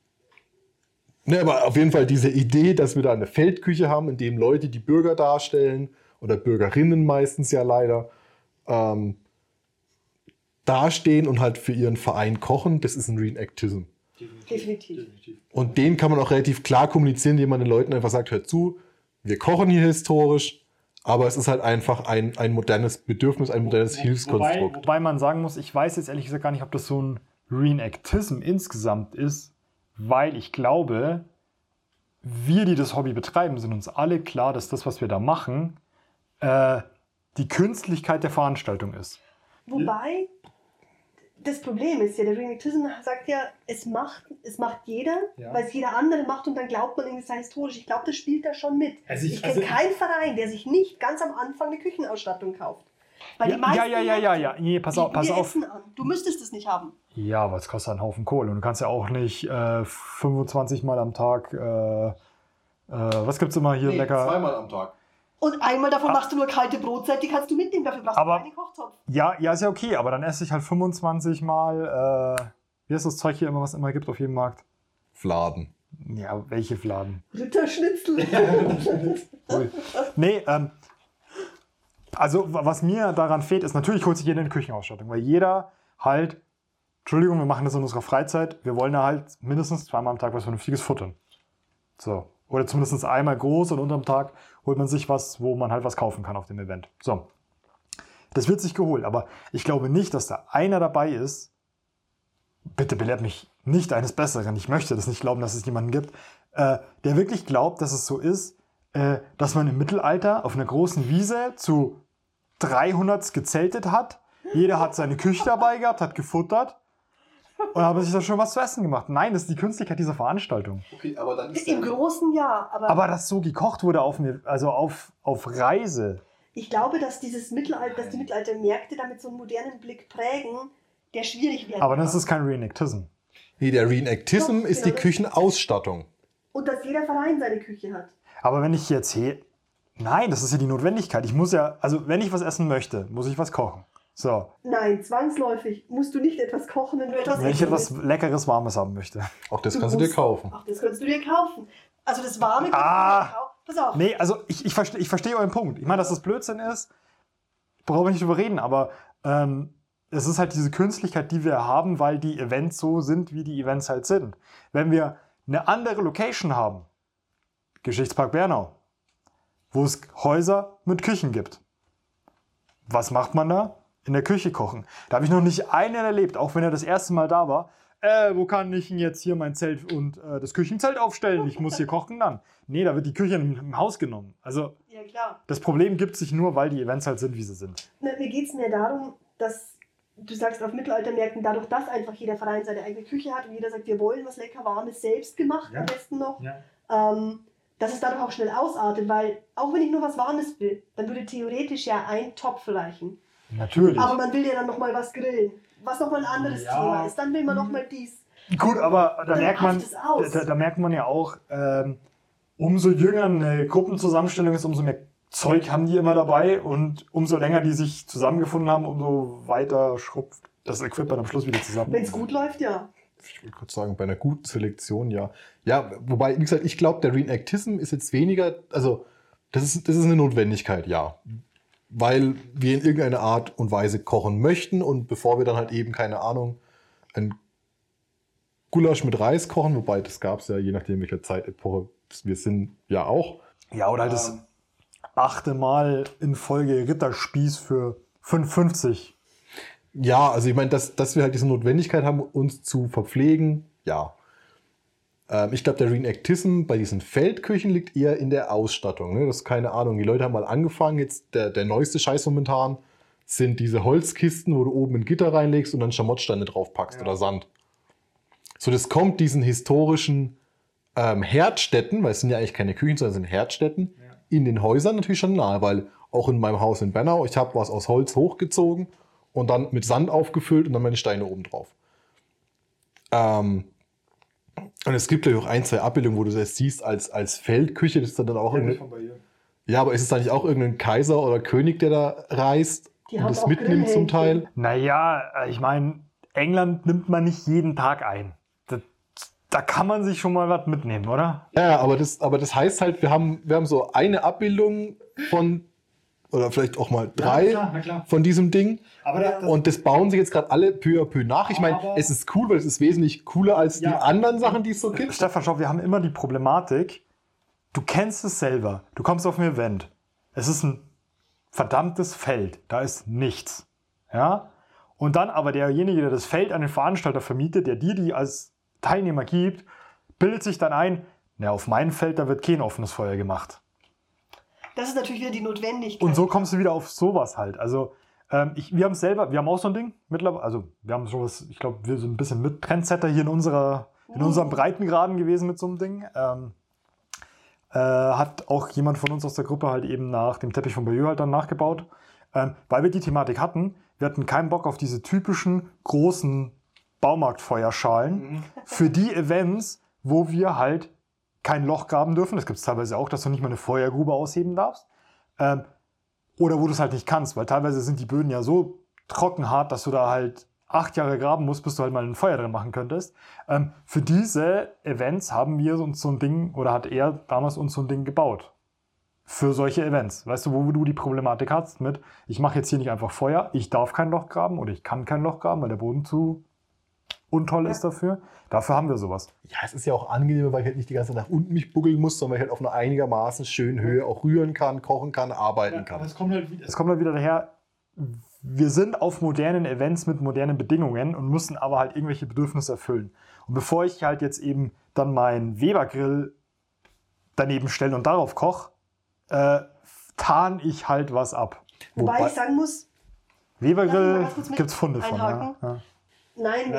Ne, aber auf jeden Fall diese Idee, dass wir da eine Feldküche haben, in dem Leute die Bürger darstellen, oder Bürgerinnen meistens ja leider, ähm, dastehen und halt für ihren Verein kochen, das ist ein Reenactism. Definitiv. Und den kann man auch relativ klar kommunizieren, indem man den Leuten einfach sagt, hört zu, wir kochen hier historisch, aber es ist halt einfach ein, ein modernes Bedürfnis, ein modernes Wobei, Hilfskonstrukt. wobei man sagen muss, ich weiß jetzt ehrlich gesagt gar nicht, ob das so ein Reenactism insgesamt ist, weil ich glaube, wir, die das Hobby betreiben, sind uns alle klar, dass das, was wir da machen, äh, die Künstlichkeit der Veranstaltung ist. Wobei, das Problem ist ja, der Reenactism sagt ja, es macht, es macht jeder, Ja. weil es jeder andere macht und dann glaubt man, es sei historisch. Ich glaube, das spielt da schon mit. Also ich ich- kenne also- keinen Verein, der sich nicht ganz am Anfang eine Küchenausstattung kauft. Weil Ja, die meisten ja, ja, ja, ja, ja. Nee, pass auf, bieten pass dir auf. Essen an. Du müsstest es nicht haben. Ja, aber es kostet einen Haufen Kohle und du kannst ja auch nicht äh, fünfundzwanzig Mal am Tag, äh, äh, was gibt's immer hier lecker? Zweimal am Tag. Und einmal davon Ah. machst du nur kalte Brotzeit, die kannst du mitnehmen, dafür brauchst Aber- du keinen Kochtopf. Ja, ja, ist ja okay, aber dann esse ich halt fünfundzwanzig Mal, äh, wie ist das Zeug hier immer, was es immer gibt auf jedem Markt? Fladen. Ja, welche Fladen? Ritterschnitzel. Cool. Nee, ähm, also wa- was mir daran fehlt, ist natürlich holt sich jeder eine Küchenausstattung, weil jeder halt, Entschuldigung, wir machen das in unserer Freizeit, wir wollen da halt mindestens zweimal am Tag was Vernünftiges futtern. So. Oder zumindest einmal groß und unterm Tag holt man sich was, wo man halt was kaufen kann auf dem Event. So. Das wird sich geholt, aber ich glaube nicht, dass da einer dabei ist, bitte belehrt mich nicht eines Besseren, ich möchte das nicht glauben, dass es jemanden gibt, äh, der wirklich glaubt, dass es so ist, äh, dass man im Mittelalter auf einer großen Wiese zu dreihundert gezeltet hat. Jeder hat seine Küche dabei gehabt, hat gefuttert und hat sich da schon was zu essen gemacht. Nein, das ist die Künstlichkeit dieser Veranstaltung. Okay, aber dann Im großen Jahr, aber, Aber dass so gekocht wurde auf, mir- also auf, auf Reise. ich glaube, dass dieses Mittelalter, dass die Mittelaltermärkte damit so einen modernen Blick prägen, der schwierig werden Aber dann ist kann. es kein Reenactism. Nee, der Reenactism Doch, ist genau die das- Küchenausstattung. Und dass jeder Verein seine Küche hat. Aber wenn ich jetzt he Nein, das ist ja die Notwendigkeit. Ich muss ja, also wenn ich was essen möchte, muss ich was kochen. So, Nein, zwangsläufig musst du nicht etwas kochen, wenn du etwas wenn ich essen etwas willst. Leckeres, Warmes haben möchte. Auch das Du kannst du dir musst- kaufen. Ach, das kannst du dir kaufen. Also das warme Ah. kannst du dir kaufen. Pass auf. Nee, also ich, ich verstehe ich versteh euren Punkt. Ich meine, dass das Blödsinn ist, brauchen wir nicht drüber reden, aber ähm, es ist halt diese Künstlichkeit, die wir haben, weil die Events so sind, wie die Events halt sind. Wenn wir eine andere Location haben, Geschichtspark Bernau, wo es Häuser mit Küchen gibt, was macht man da? In der Küche kochen. Da habe ich noch nicht einen erlebt, auch wenn er das erste Mal da war. Äh, wo kann ich denn jetzt hier mein Zelt und äh, das Küchenzelt aufstellen? Ich muss hier kochen dann. Nee, da wird die Küche im, im Haus genommen. Also Ja, klar. das Problem gibt sich nur, weil die Events halt sind, wie sie sind. Na, mir geht es mehr darum, dass du sagst, auf Mittelaltermärkten, dadurch, dass einfach jeder Verein seine eigene Küche hat und jeder sagt, wir wollen was lecker Warmes, selbst gemacht Ja. am besten noch, Ja. ähm, dass es dadurch auch schnell ausartet, weil auch wenn ich nur was Warmes will, dann würde theoretisch ja ein Topf reichen. Natürlich. Aber man will ja dann nochmal was grillen, was nochmal ein anderes Ja. Thema ist. Dann will man nochmal dies. Gut, aber da Dann merkt man, reicht es aus. da, da merkt man ja auch, ähm, umso jünger eine Gruppenzusammenstellung ist, umso mehr Zeug haben die immer dabei und umso länger die sich zusammengefunden haben, umso weiter schrumpft das Equipment am Schluss wieder zusammen. Wenn es gut läuft, ja. ich würde kurz sagen, bei einer guten Selektion, ja. Ja, wobei, wie gesagt, ich glaube, der Reenactism ist jetzt weniger, also das ist, das ist eine Notwendigkeit, ja. Weil wir in irgendeiner Art und Weise kochen möchten und bevor wir dann halt eben, keine Ahnung, ein Gulasch mit Reis kochen, wobei das gab es ja, je nachdem, welcher Zeitepoche wir sind, ja auch. Ja, oder halt das achte Mal in Folge Ritterspieß für fünf fünfzig. Ja, also ich meine, dass, dass wir halt diese Notwendigkeit haben, uns zu verpflegen, ja. Ähm, ich glaube, der Reenactism bei diesen Feldküchen liegt eher in der Ausstattung. Ne? Das ist keine Ahnung. Die Leute haben mal angefangen, jetzt der, der neueste Scheiß momentan sind diese Holzkisten, wo du oben ein Gitter reinlegst und dann Schamottsteine drauf packst Ja. oder Sand. So, das kommt diesen historischen ähm, Herdstätten, weil es sind ja eigentlich keine Küchen, sondern es sind Herdstätten, Ja. in den Häusern natürlich schon nahe, weil auch in meinem Haus in Bernau, ich habe was aus Holz hochgezogen und dann mit Sand aufgefüllt und dann meine Steine oben drauf. Ähm, und es gibt ja auch ein, zwei Abbildungen, wo du das siehst als, als Feldküche, das ist dann auch irgendein, ja, aber ist es da nicht auch irgendein Kaiser oder König, der da reist Die und haben das auch mitnimmt zum Grillhähnchen. Teil? Naja, ich meine, England nimmt man nicht jeden Tag ein. Das, da kann man sich schon mal was mitnehmen, oder? Ja, aber das, aber das heißt halt, wir haben, wir haben so eine Abbildung von, oder vielleicht auch mal drei na klar, na klar. von diesem Ding. Aber das, Und das bauen sich jetzt gerade alle peu à peu nach. Ich meine, Aber- es ist cool, weil es ist wesentlich cooler als Ja. die anderen Sachen, die es so gibt. Stefan, schau, wir haben immer die Problematik, du kennst es selber, du kommst auf ein Event, es ist ein verdammtes Feld, da ist nichts. Ja? Und dann aber derjenige, der das Feld an den Veranstalter vermietet, der dir die als Teilnehmer gibt, bildet sich dann ein, na, auf meinem Feld, da wird kein offenes Feuer gemacht. Das ist natürlich wieder die Notwendigkeit. Und so kommst du wieder auf sowas halt. Also ähm, ich, wir haben selber, wir haben auch so ein Ding mittlerweile, also wir haben sowas, ich glaube, wir sind ein bisschen mit Trendsetter hier in unserer, in unserem Breitengraden gewesen mit so einem Ding. Ähm, äh, hat auch jemand von uns aus der Gruppe halt eben nach dem Teppich von Bayeux halt dann nachgebaut. Ähm, weil wir die Thematik hatten, wir hatten keinen Bock auf diese typischen großen Baumarktfeuerschalen für die Events, wo wir halt kein Loch graben dürfen. Das gibt es teilweise auch, dass du nicht mal eine Feuergrube ausheben darfst. Ähm, oder wo du es halt nicht kannst, weil teilweise sind die Böden ja so trockenhart, dass du da halt acht Jahre graben musst, bis du halt mal ein Feuer drin machen könntest. Ähm, für diese Events haben wir uns so ein Ding, oder hat er damals uns so ein Ding gebaut. Für solche Events. Weißt du, wo du die Problematik hast mit, ich mache jetzt hier nicht einfach Feuer, ich darf kein Loch graben oder ich kann kein Loch graben, weil der Boden zu untoll ist dafür. Dafür haben wir sowas. Ja, es ist ja auch angenehmer, weil ich halt nicht die ganze Zeit nach unten mich buckeln muss, sondern weil ich halt auf einer einigermaßen schönen Höhe auch rühren kann, kochen kann, arbeiten kann. es kommt halt wieder, es kommt halt wieder daher, wir sind auf modernen Events mit modernen Bedingungen und müssen aber halt irgendwelche Bedürfnisse erfüllen. Und bevor ich halt jetzt eben dann meinen Weber-Grill daneben stelle und darauf koche, äh, tarn ich halt was ab. Wobei Wobei- ich sagen muss, Weber-Grill Lass mich mal kurz mit gibt es Funde von. Ja. einhaken. Ja. nein,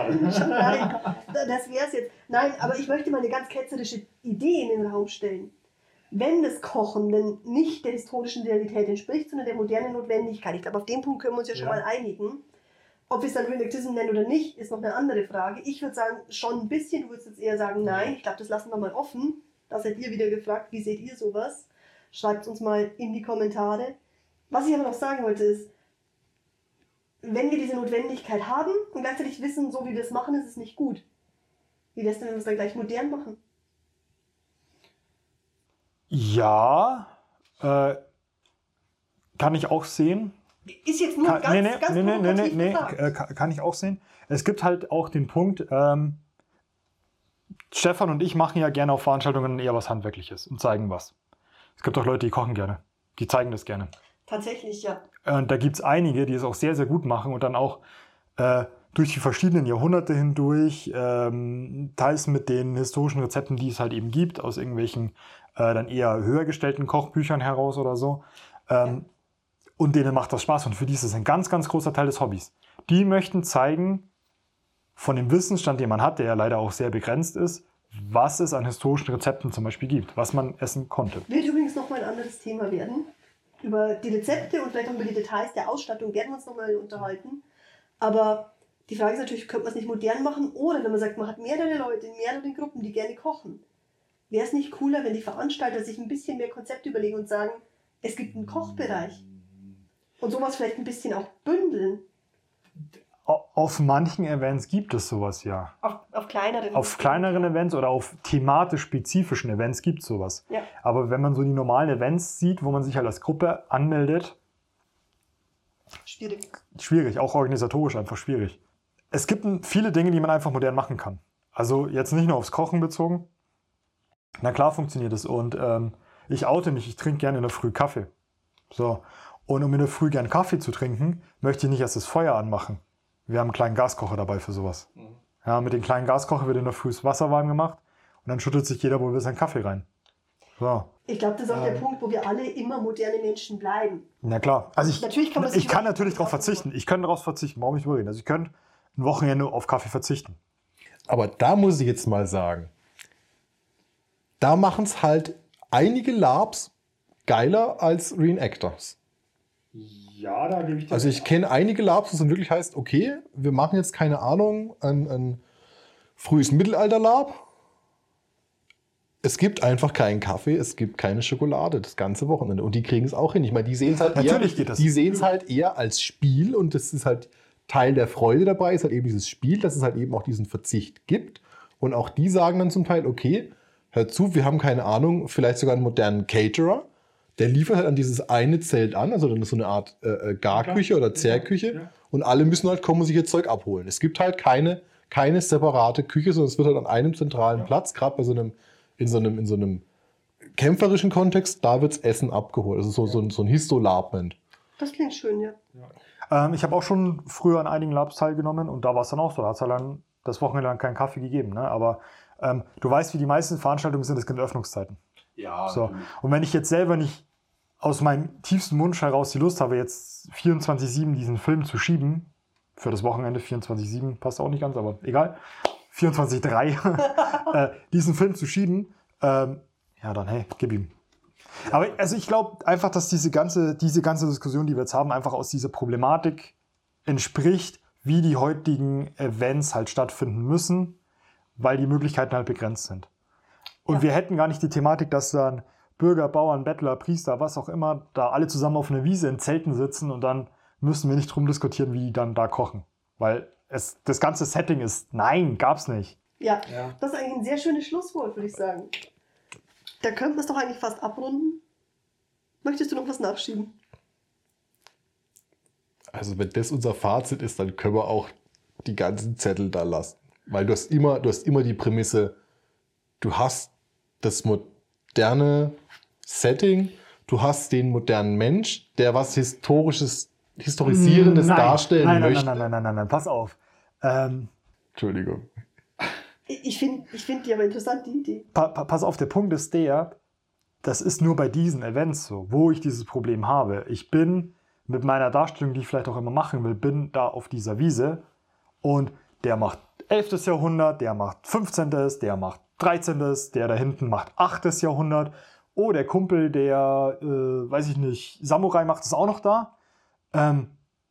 nein, das wäre es jetzt. Nein, aber ich möchte mal eine ganz ketzerische Idee in den Raum stellen. Wenn das Kochen denn nicht der historischen Realität entspricht, sondern der modernen Notwendigkeit, ich glaube, auf den Punkt können wir uns ja schon Ja. mal einigen. Ob wir es dann Reenactism nennen oder nicht, ist noch eine andere Frage. Ich würde sagen, schon ein bisschen. Du würdest jetzt eher sagen, nein. Ich glaube, das lassen wir mal offen. Da seid ihr wieder gefragt, wie seht ihr sowas? Schreibt es uns mal in die Kommentare. Was ich aber noch sagen wollte ist, wenn wir diese Notwendigkeit haben und gleichzeitig wissen, so wie wir es machen, ist es nicht gut. Wie wäre es denn, wenn wir es dann gleich modern machen? Ja, äh, kann ich auch sehen. Ist jetzt nur Kann, ganz, nee, nee, ganz nee, nee, nee, provokativ nee, gefragt. äh, kann, kann ich auch sehen. Es gibt halt auch den Punkt, ähm, Stefan und ich machen ja gerne auf Veranstaltungen eher was Handwerkliches und zeigen was. Es gibt auch Leute, die kochen gerne. Die zeigen das gerne. Tatsächlich, ja. Und da gibt es einige, die es auch sehr, sehr gut machen und dann auch äh, durch die verschiedenen Jahrhunderte hindurch, ähm, teils mit den historischen Rezepten, die es halt eben gibt, aus irgendwelchen äh, dann eher höher gestellten Kochbüchern heraus oder so. Ähm, und denen macht das Spaß und für die ist es ein ganz, ganz großer Teil des Hobbys. Die möchten zeigen, von dem Wissensstand, den man hat, der ja leider auch sehr begrenzt ist, was es an historischen Rezepten zum Beispiel gibt, was man essen konnte. Wird übrigens nochmal ein anderes Thema werden. Über die Rezepte und vielleicht auch über die Details der Ausstattung werden wir uns nochmal unterhalten. Aber die Frage ist natürlich, könnte man es nicht modern machen? Oder wenn man sagt, man hat mehrere Leute in mehreren Gruppen, die gerne kochen. Wäre es nicht cooler, wenn die Veranstalter sich ein bisschen mehr Konzept überlegen und sagen, es gibt einen Kochbereich. Und sowas vielleicht ein bisschen auch bündeln. Auf manchen Events gibt es sowas, ja. Auf, auf kleineren. Auf kleineren Events oder auf thematisch spezifischen Events gibt es sowas. Ja. Aber wenn man so die normalen Events sieht, wo man sich halt als Gruppe anmeldet, schwierig. Schwierig, auch organisatorisch einfach schwierig. Es gibt viele Dinge, die man einfach modern machen kann. Also jetzt nicht nur aufs Kochen bezogen. Na klar funktioniert es. Und ähm, ich oute mich, ich trinke gerne in der Früh Kaffee. So. Und um in der Früh gerne Kaffee zu trinken, möchte ich nicht erst das Feuer anmachen. Wir haben einen kleinen Gaskocher dabei für sowas. Mhm. Ja, mit dem kleinen Gaskocher wird in der Früh das Wasser warm gemacht und dann schüttet sich jeder wohl wieder seinen Kaffee rein. So. Ich glaube, das ist auch ähm, der Punkt, wo wir alle immer moderne Menschen bleiben. Na klar. Also ich, natürlich kann, man ich kann natürlich darauf verzichten. Ich kann darauf verzichten. Warum nicht überreden? Also ich könnte ein Wochenende auf Kaffee verzichten. Aber da muss ich jetzt mal sagen, da machen es halt einige Labs geiler als Reenactors. Ja, da gebe ich dir. Also ich kenne einige Labs, wo es dann wirklich heißt, okay, wir machen jetzt, keine Ahnung, ein, ein frühes Mittelalter-Lab. Es gibt einfach keinen Kaffee, es gibt keine Schokolade das ganze Wochenende. Und die kriegen es auch hin. Ich meine, die sehen es halt, Natürlich geht das. Die sehen es halt eher als Spiel und das ist halt Teil der Freude dabei, ist halt eben dieses Spiel, dass es halt eben auch diesen Verzicht gibt. Und auch die sagen dann zum Teil, okay, hör zu, wir haben keine Ahnung, vielleicht sogar einen modernen Caterer, der liefert halt an dieses eine Zelt an, also dann ist so eine Art äh, Garküche oder Zerrküche ja, ja. Und alle müssen halt kommen und sich ihr Zeug abholen. Es gibt halt keine, keine separate Küche, sondern es wird halt an einem zentralen ja. Platz, gerade bei so einem, in so einem, in so einem kämpferischen Kontext, da wird's Essen abgeholt. Also so, ja. so, ein, so ein Histolabment. Das klingt schön, ja. ja. Ähm, ich habe auch schon früher an einigen Labs teilgenommen und da war es dann auch so, da hat es halt dann das Wochenende lang keinen Kaffee gegeben. Ne? Aber ähm, du weißt, wie die meisten Veranstaltungen sind, es gibt Öffnungszeiten. Ja. So. Und wenn ich jetzt selber nicht aus meinem tiefsten Wunsch heraus die Lust habe, jetzt vierundzwanzig sieben diesen Film zu schieben, für das Wochenende vierundzwanzig sieben passt auch nicht ganz, aber egal, vierundzwanzig drei äh, diesen Film zu schieben, ähm, ja dann hey, gib ihm. Aber also ich glaube einfach, dass diese ganze, diese ganze Diskussion, die wir jetzt haben, einfach aus dieser Problematik entspricht, wie die heutigen Events halt stattfinden müssen, weil die Möglichkeiten halt begrenzt sind. Und ja. wir hätten gar nicht die Thematik, dass dann Bürger, Bauern, Bettler, Priester, was auch immer, da alle zusammen auf einer Wiese in Zelten sitzen und dann müssen wir nicht drum diskutieren, wie die dann da kochen. Weil es, das ganze Setting ist, nein, gab's nicht. Ja, ja, das ist eigentlich ein sehr schönes Schlusswort, würde ich sagen. Da könnten wir es doch eigentlich fast abrunden. Möchtest du noch was nachschieben? Also wenn das unser Fazit ist, dann können wir auch die ganzen Zettel da lassen. Weil du hast immer, du hast immer die Prämisse, du hast das moderne Setting, du hast den modernen Mensch, der was Historisches, Historisierendes nein, darstellen nein, nein, möchte. Nein, nein, nein, nein, nein, pass auf. Ähm, Entschuldigung. Ich finde ich find die aber interessant, die Idee. Pa, pa, pass auf, der Punkt ist der, das ist nur bei diesen Events so, wo ich dieses Problem habe. Ich bin mit meiner Darstellung, die ich vielleicht auch immer machen will, bin da auf dieser Wiese und der macht elftes Jahrhundert, der macht fünfzehnten der macht dreizehnten der da hinten macht achtes Jahrhundert. Oh, der Kumpel, der, äh, weiß ich nicht, Samurai macht es auch noch da. Ähm,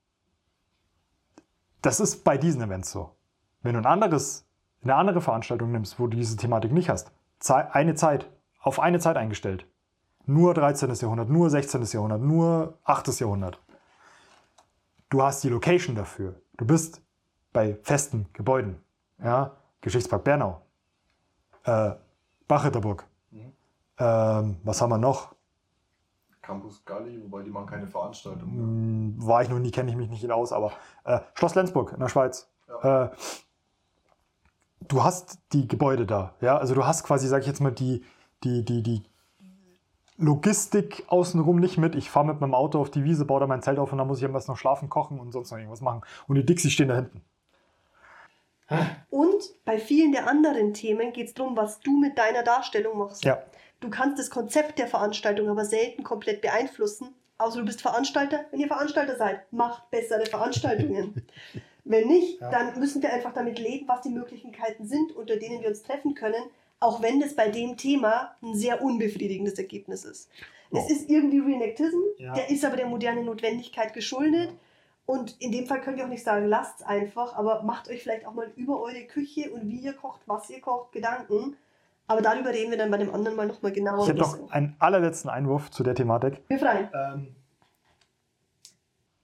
das ist bei diesen Events so. Wenn du ein anderes, eine andere Veranstaltung nimmst, wo du diese Thematik nicht hast, eine Zeit, auf eine Zeit eingestellt. Nur dreizehnten Jahrhundert, nur sechzehnten Jahrhundert, nur achtes Jahrhundert. Du hast die Location dafür. Du bist bei festen Gebäuden. Ja? Geschichtspark Bernau. Äh, Bachitterburg. Mhm. Ähm, was haben wir noch? Campus Galli, wobei die machen keine Veranstaltung. War ich noch nie, kenne ich mich nicht aus, aber äh, Schloss Lenzburg in der Schweiz. Ja. Äh, du hast die Gebäude da. Ja? Also du hast quasi, sag ich jetzt mal, die, die, die, die Logistik außenrum nicht mit. Ich fahre mit meinem Auto auf die Wiese, baue da mein Zelt auf und dann muss ich am besten noch schlafen, kochen und sonst noch irgendwas machen. Und die Dixies stehen da hinten. Und bei vielen der anderen Themen geht es darum, was du mit deiner Darstellung machst. Ja. Du kannst das Konzept der Veranstaltung aber selten komplett beeinflussen, außer du bist Veranstalter. Wenn ihr Veranstalter seid, macht bessere Veranstaltungen. Wenn nicht, ja. dann müssen wir einfach damit leben, was die Möglichkeiten sind, unter denen wir uns treffen können, auch wenn das bei dem Thema ein sehr unbefriedigendes Ergebnis ist. Oh. Es ist irgendwie Reenactism, ja. der ist aber der modernen Notwendigkeit geschuldet. Ja. Und in dem Fall könnt ihr auch nicht sagen, lasst es einfach, aber macht euch vielleicht auch mal über eure Küche und wie ihr kocht, was ihr kocht, Gedanken. Aber darüber reden wir dann bei dem anderen Mal nochmal genauer. Ich habe noch einen allerletzten Einwurf zu der Thematik. Wir freuen. Ähm,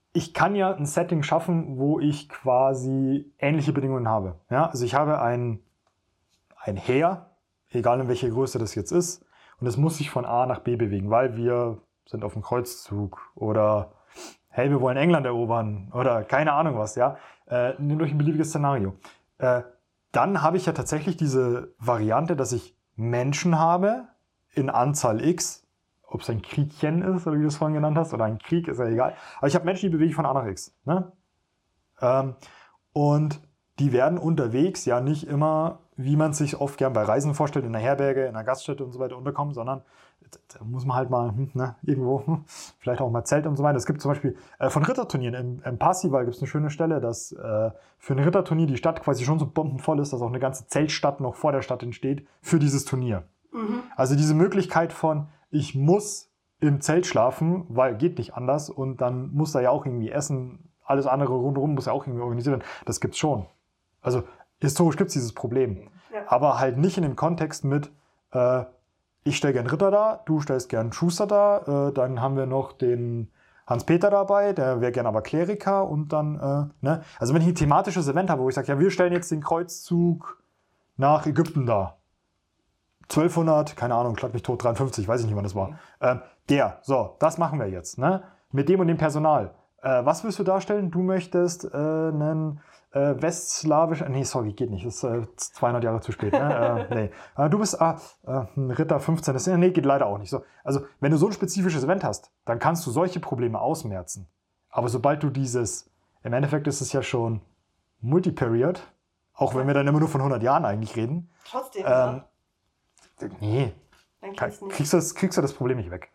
ich kann ja ein Setting schaffen, wo ich quasi ähnliche Bedingungen habe. Ja? Also ich habe ein, ein Heer, egal in welcher Größe das jetzt ist, und es muss sich von A nach B bewegen, weil wir sind auf dem Kreuzzug oder hey, wir wollen England erobern oder keine Ahnung was, ja. Äh, nehmt euch ein beliebiges Szenario. Äh, dann habe ich ja tatsächlich diese Variante, dass ich Menschen habe in Anzahl X, ob es ein Kriegchen ist, oder wie du es vorhin genannt hast, oder ein Krieg, ist ja egal. Aber ich habe Menschen, die bewege ich von A nach X. Ne? Ähm, und die werden unterwegs ja nicht immer, wie man sich oft gern bei Reisen vorstellt, in einer Herberge, in einer Gaststätte und so weiter unterkommen, sondern da muss man halt mal hm, ne, irgendwo, hm, vielleicht auch mal Zelt und so weiter. Es gibt zum Beispiel äh, von Ritterturnieren im, im Passival gibt es eine schöne Stelle, dass äh, für ein Ritterturnier die Stadt quasi schon so bombenvoll ist, dass auch eine ganze Zeltstadt noch vor der Stadt entsteht für dieses Turnier. Mhm. Also diese Möglichkeit von, ich muss im Zelt schlafen, weil geht nicht anders und dann muss da ja auch irgendwie essen, alles andere rundherum muss ja auch irgendwie organisiert werden. Das gibt's schon. Also historisch gibt es dieses Problem. Ja. Aber halt nicht in dem Kontext mit, äh, ich stelle gern Ritter da, du stellst gern Schuster da, äh, dann haben wir noch den Hans-Peter dabei, der wäre gern aber Kleriker und dann, äh, ne? Also wenn ich ein thematisches Event habe, wo ich sage, ja, wir stellen jetzt den Kreuzzug nach Ägypten da. zwölfhundert, keine Ahnung, schlag mich tot, dreiundfünfzig, weiß ich nicht, wann das war. Ähm, der, so, das machen wir jetzt, ne? Mit dem und dem Personal. Äh, was willst du darstellen? Du möchtest äh, einen äh, westslawisch, nee, sorry, geht nicht, das ist äh, zweihundert Jahre zu spät, ne? äh, nee. Äh, du bist ah, äh, ein Ritter fünfzehn, das, nee, geht leider auch nicht so. Also, wenn du so ein spezifisches Event hast, dann kannst du solche Probleme ausmerzen. Aber sobald du dieses, im Endeffekt ist es ja schon Multiperiod, auch wenn wir dann immer nur von hundert Jahren eigentlich reden. Trotzdem, ähm, ja. Nee, kriegst du, das, kriegst du das Problem nicht weg.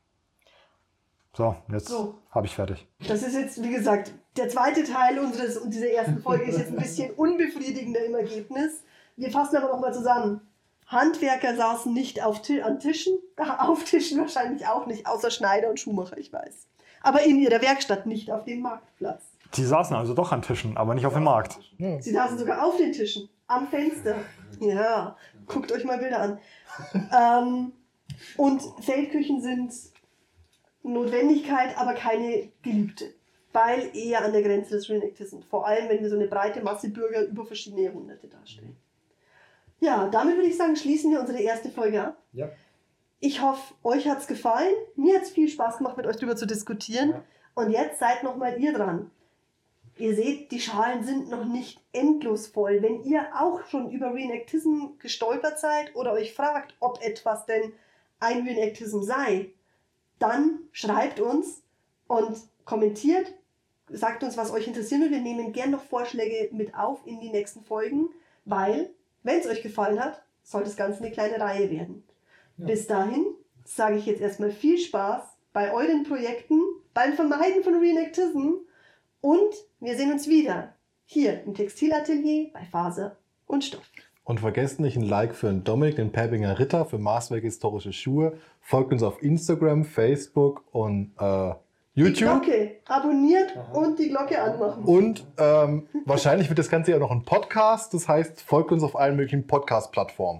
So, jetzt so. Habe ich fertig. Das ist jetzt, wie gesagt, der zweite Teil unseres, und dieser ersten Folge ist jetzt ein bisschen unbefriedigender im Ergebnis. Wir fassen aber nochmal zusammen. Handwerker saßen nicht auf, an Tischen, auf Tischen wahrscheinlich auch nicht, außer Schneider und Schuhmacher, ich weiß. Aber in ihrer Werkstatt, nicht auf dem Marktplatz. Die saßen also doch an Tischen, aber nicht auf dem Markt. Sie saßen sogar auf den Tischen, am Fenster. Ja, guckt euch mal Bilder an. ähm, und Feldküchen sind Notwendigkeit, aber keine geliebte. Weil eher an der Grenze des Reenactors, vor allem wenn wir so eine breite Masse Bürger über verschiedene Jahrhunderte darstellen. Ja, damit würde ich sagen, schließen wir unsere erste Folge ab. Ja. Ich hoffe, euch hat es gefallen. Mir hat es viel Spaß gemacht, mit euch darüber zu diskutieren. Ja. Und jetzt seid nochmal ihr dran. Ihr seht, die Schalen sind noch nicht endlos voll. Wenn ihr auch schon über Reenactism gestolpert seid oder euch fragt, ob etwas denn ein Reenactism sei, dann schreibt uns und kommentiert, sagt uns, was euch interessieren will. Wir nehmen gerne noch Vorschläge mit auf in die nächsten Folgen, weil, wenn es euch gefallen hat, soll das Ganze eine kleine Reihe werden. Ja. Bis dahin sage ich jetzt erstmal viel Spaß bei euren Projekten, beim Vermeiden von Reenactism und wir sehen uns wieder hier im Textilatelier bei Faser und Stoff. Und vergesst nicht ein Like für den Dominik, den Perbinger Ritter, für Maßwerk historische Schuhe. Folgt uns auf Instagram, Facebook und äh, YouTube. Die Glocke abonniert Aha. und die Glocke anmachen. Und ähm, wahrscheinlich wird das Ganze ja noch ein Podcast. Das heißt, folgt uns auf allen möglichen Podcast-Plattformen.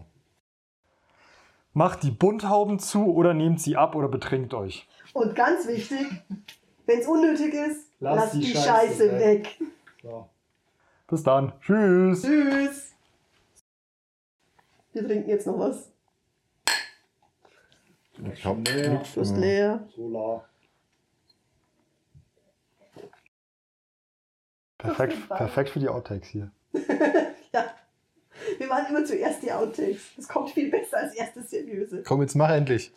Macht die Bunthauben zu oder nehmt sie ab oder betrinkt euch. Und ganz wichtig, wenn es unnötig ist, lasst, lasst die, die Scheiße, Scheiße weg. weg. So. Bis dann. Tschüss. Tschüss. Wir trinken jetzt noch was. Ich hab nichts. Du bist leer. Solar. Perfekt, perfekt für die Outtakes hier. Ja. Wir machen immer zuerst die Outtakes. Das kommt viel besser als erstes Seriöse. Komm, jetzt mach endlich.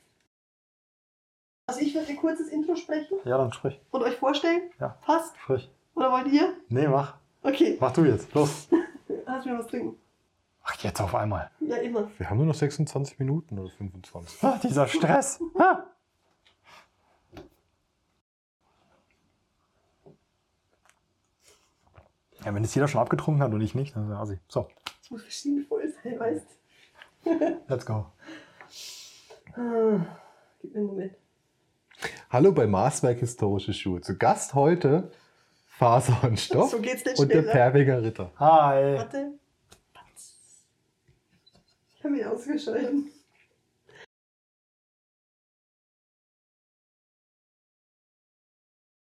Also ich würde ein kurzes Intro sprechen. Ja, dann sprich. Und euch vorstellen? Ja. Passt? Sprich. Oder wollt ihr? Nee, mach. Okay. Mach du jetzt. Los. Lass mir was trinken. Ach, jetzt auf einmal. Ja, immer. Wir haben nur noch sechsundzwanzig Minuten oder fünfundzwanzig. Ach, dieser Stress. Ha. Ja, wenn es jeder schon abgetrunken hat und ich nicht, dann ist er assi. So. Es muss verschieden voll sein, weißt du. Let's go. Ah, gib mir einen Moment. Hallo bei Maßwerk historische Schuhe. Zu Gast heute Faser und Stoff so geht's nicht und schneller. der Perbinger Ritter. Hi. Warte. Ich habe mich ausgeschalten.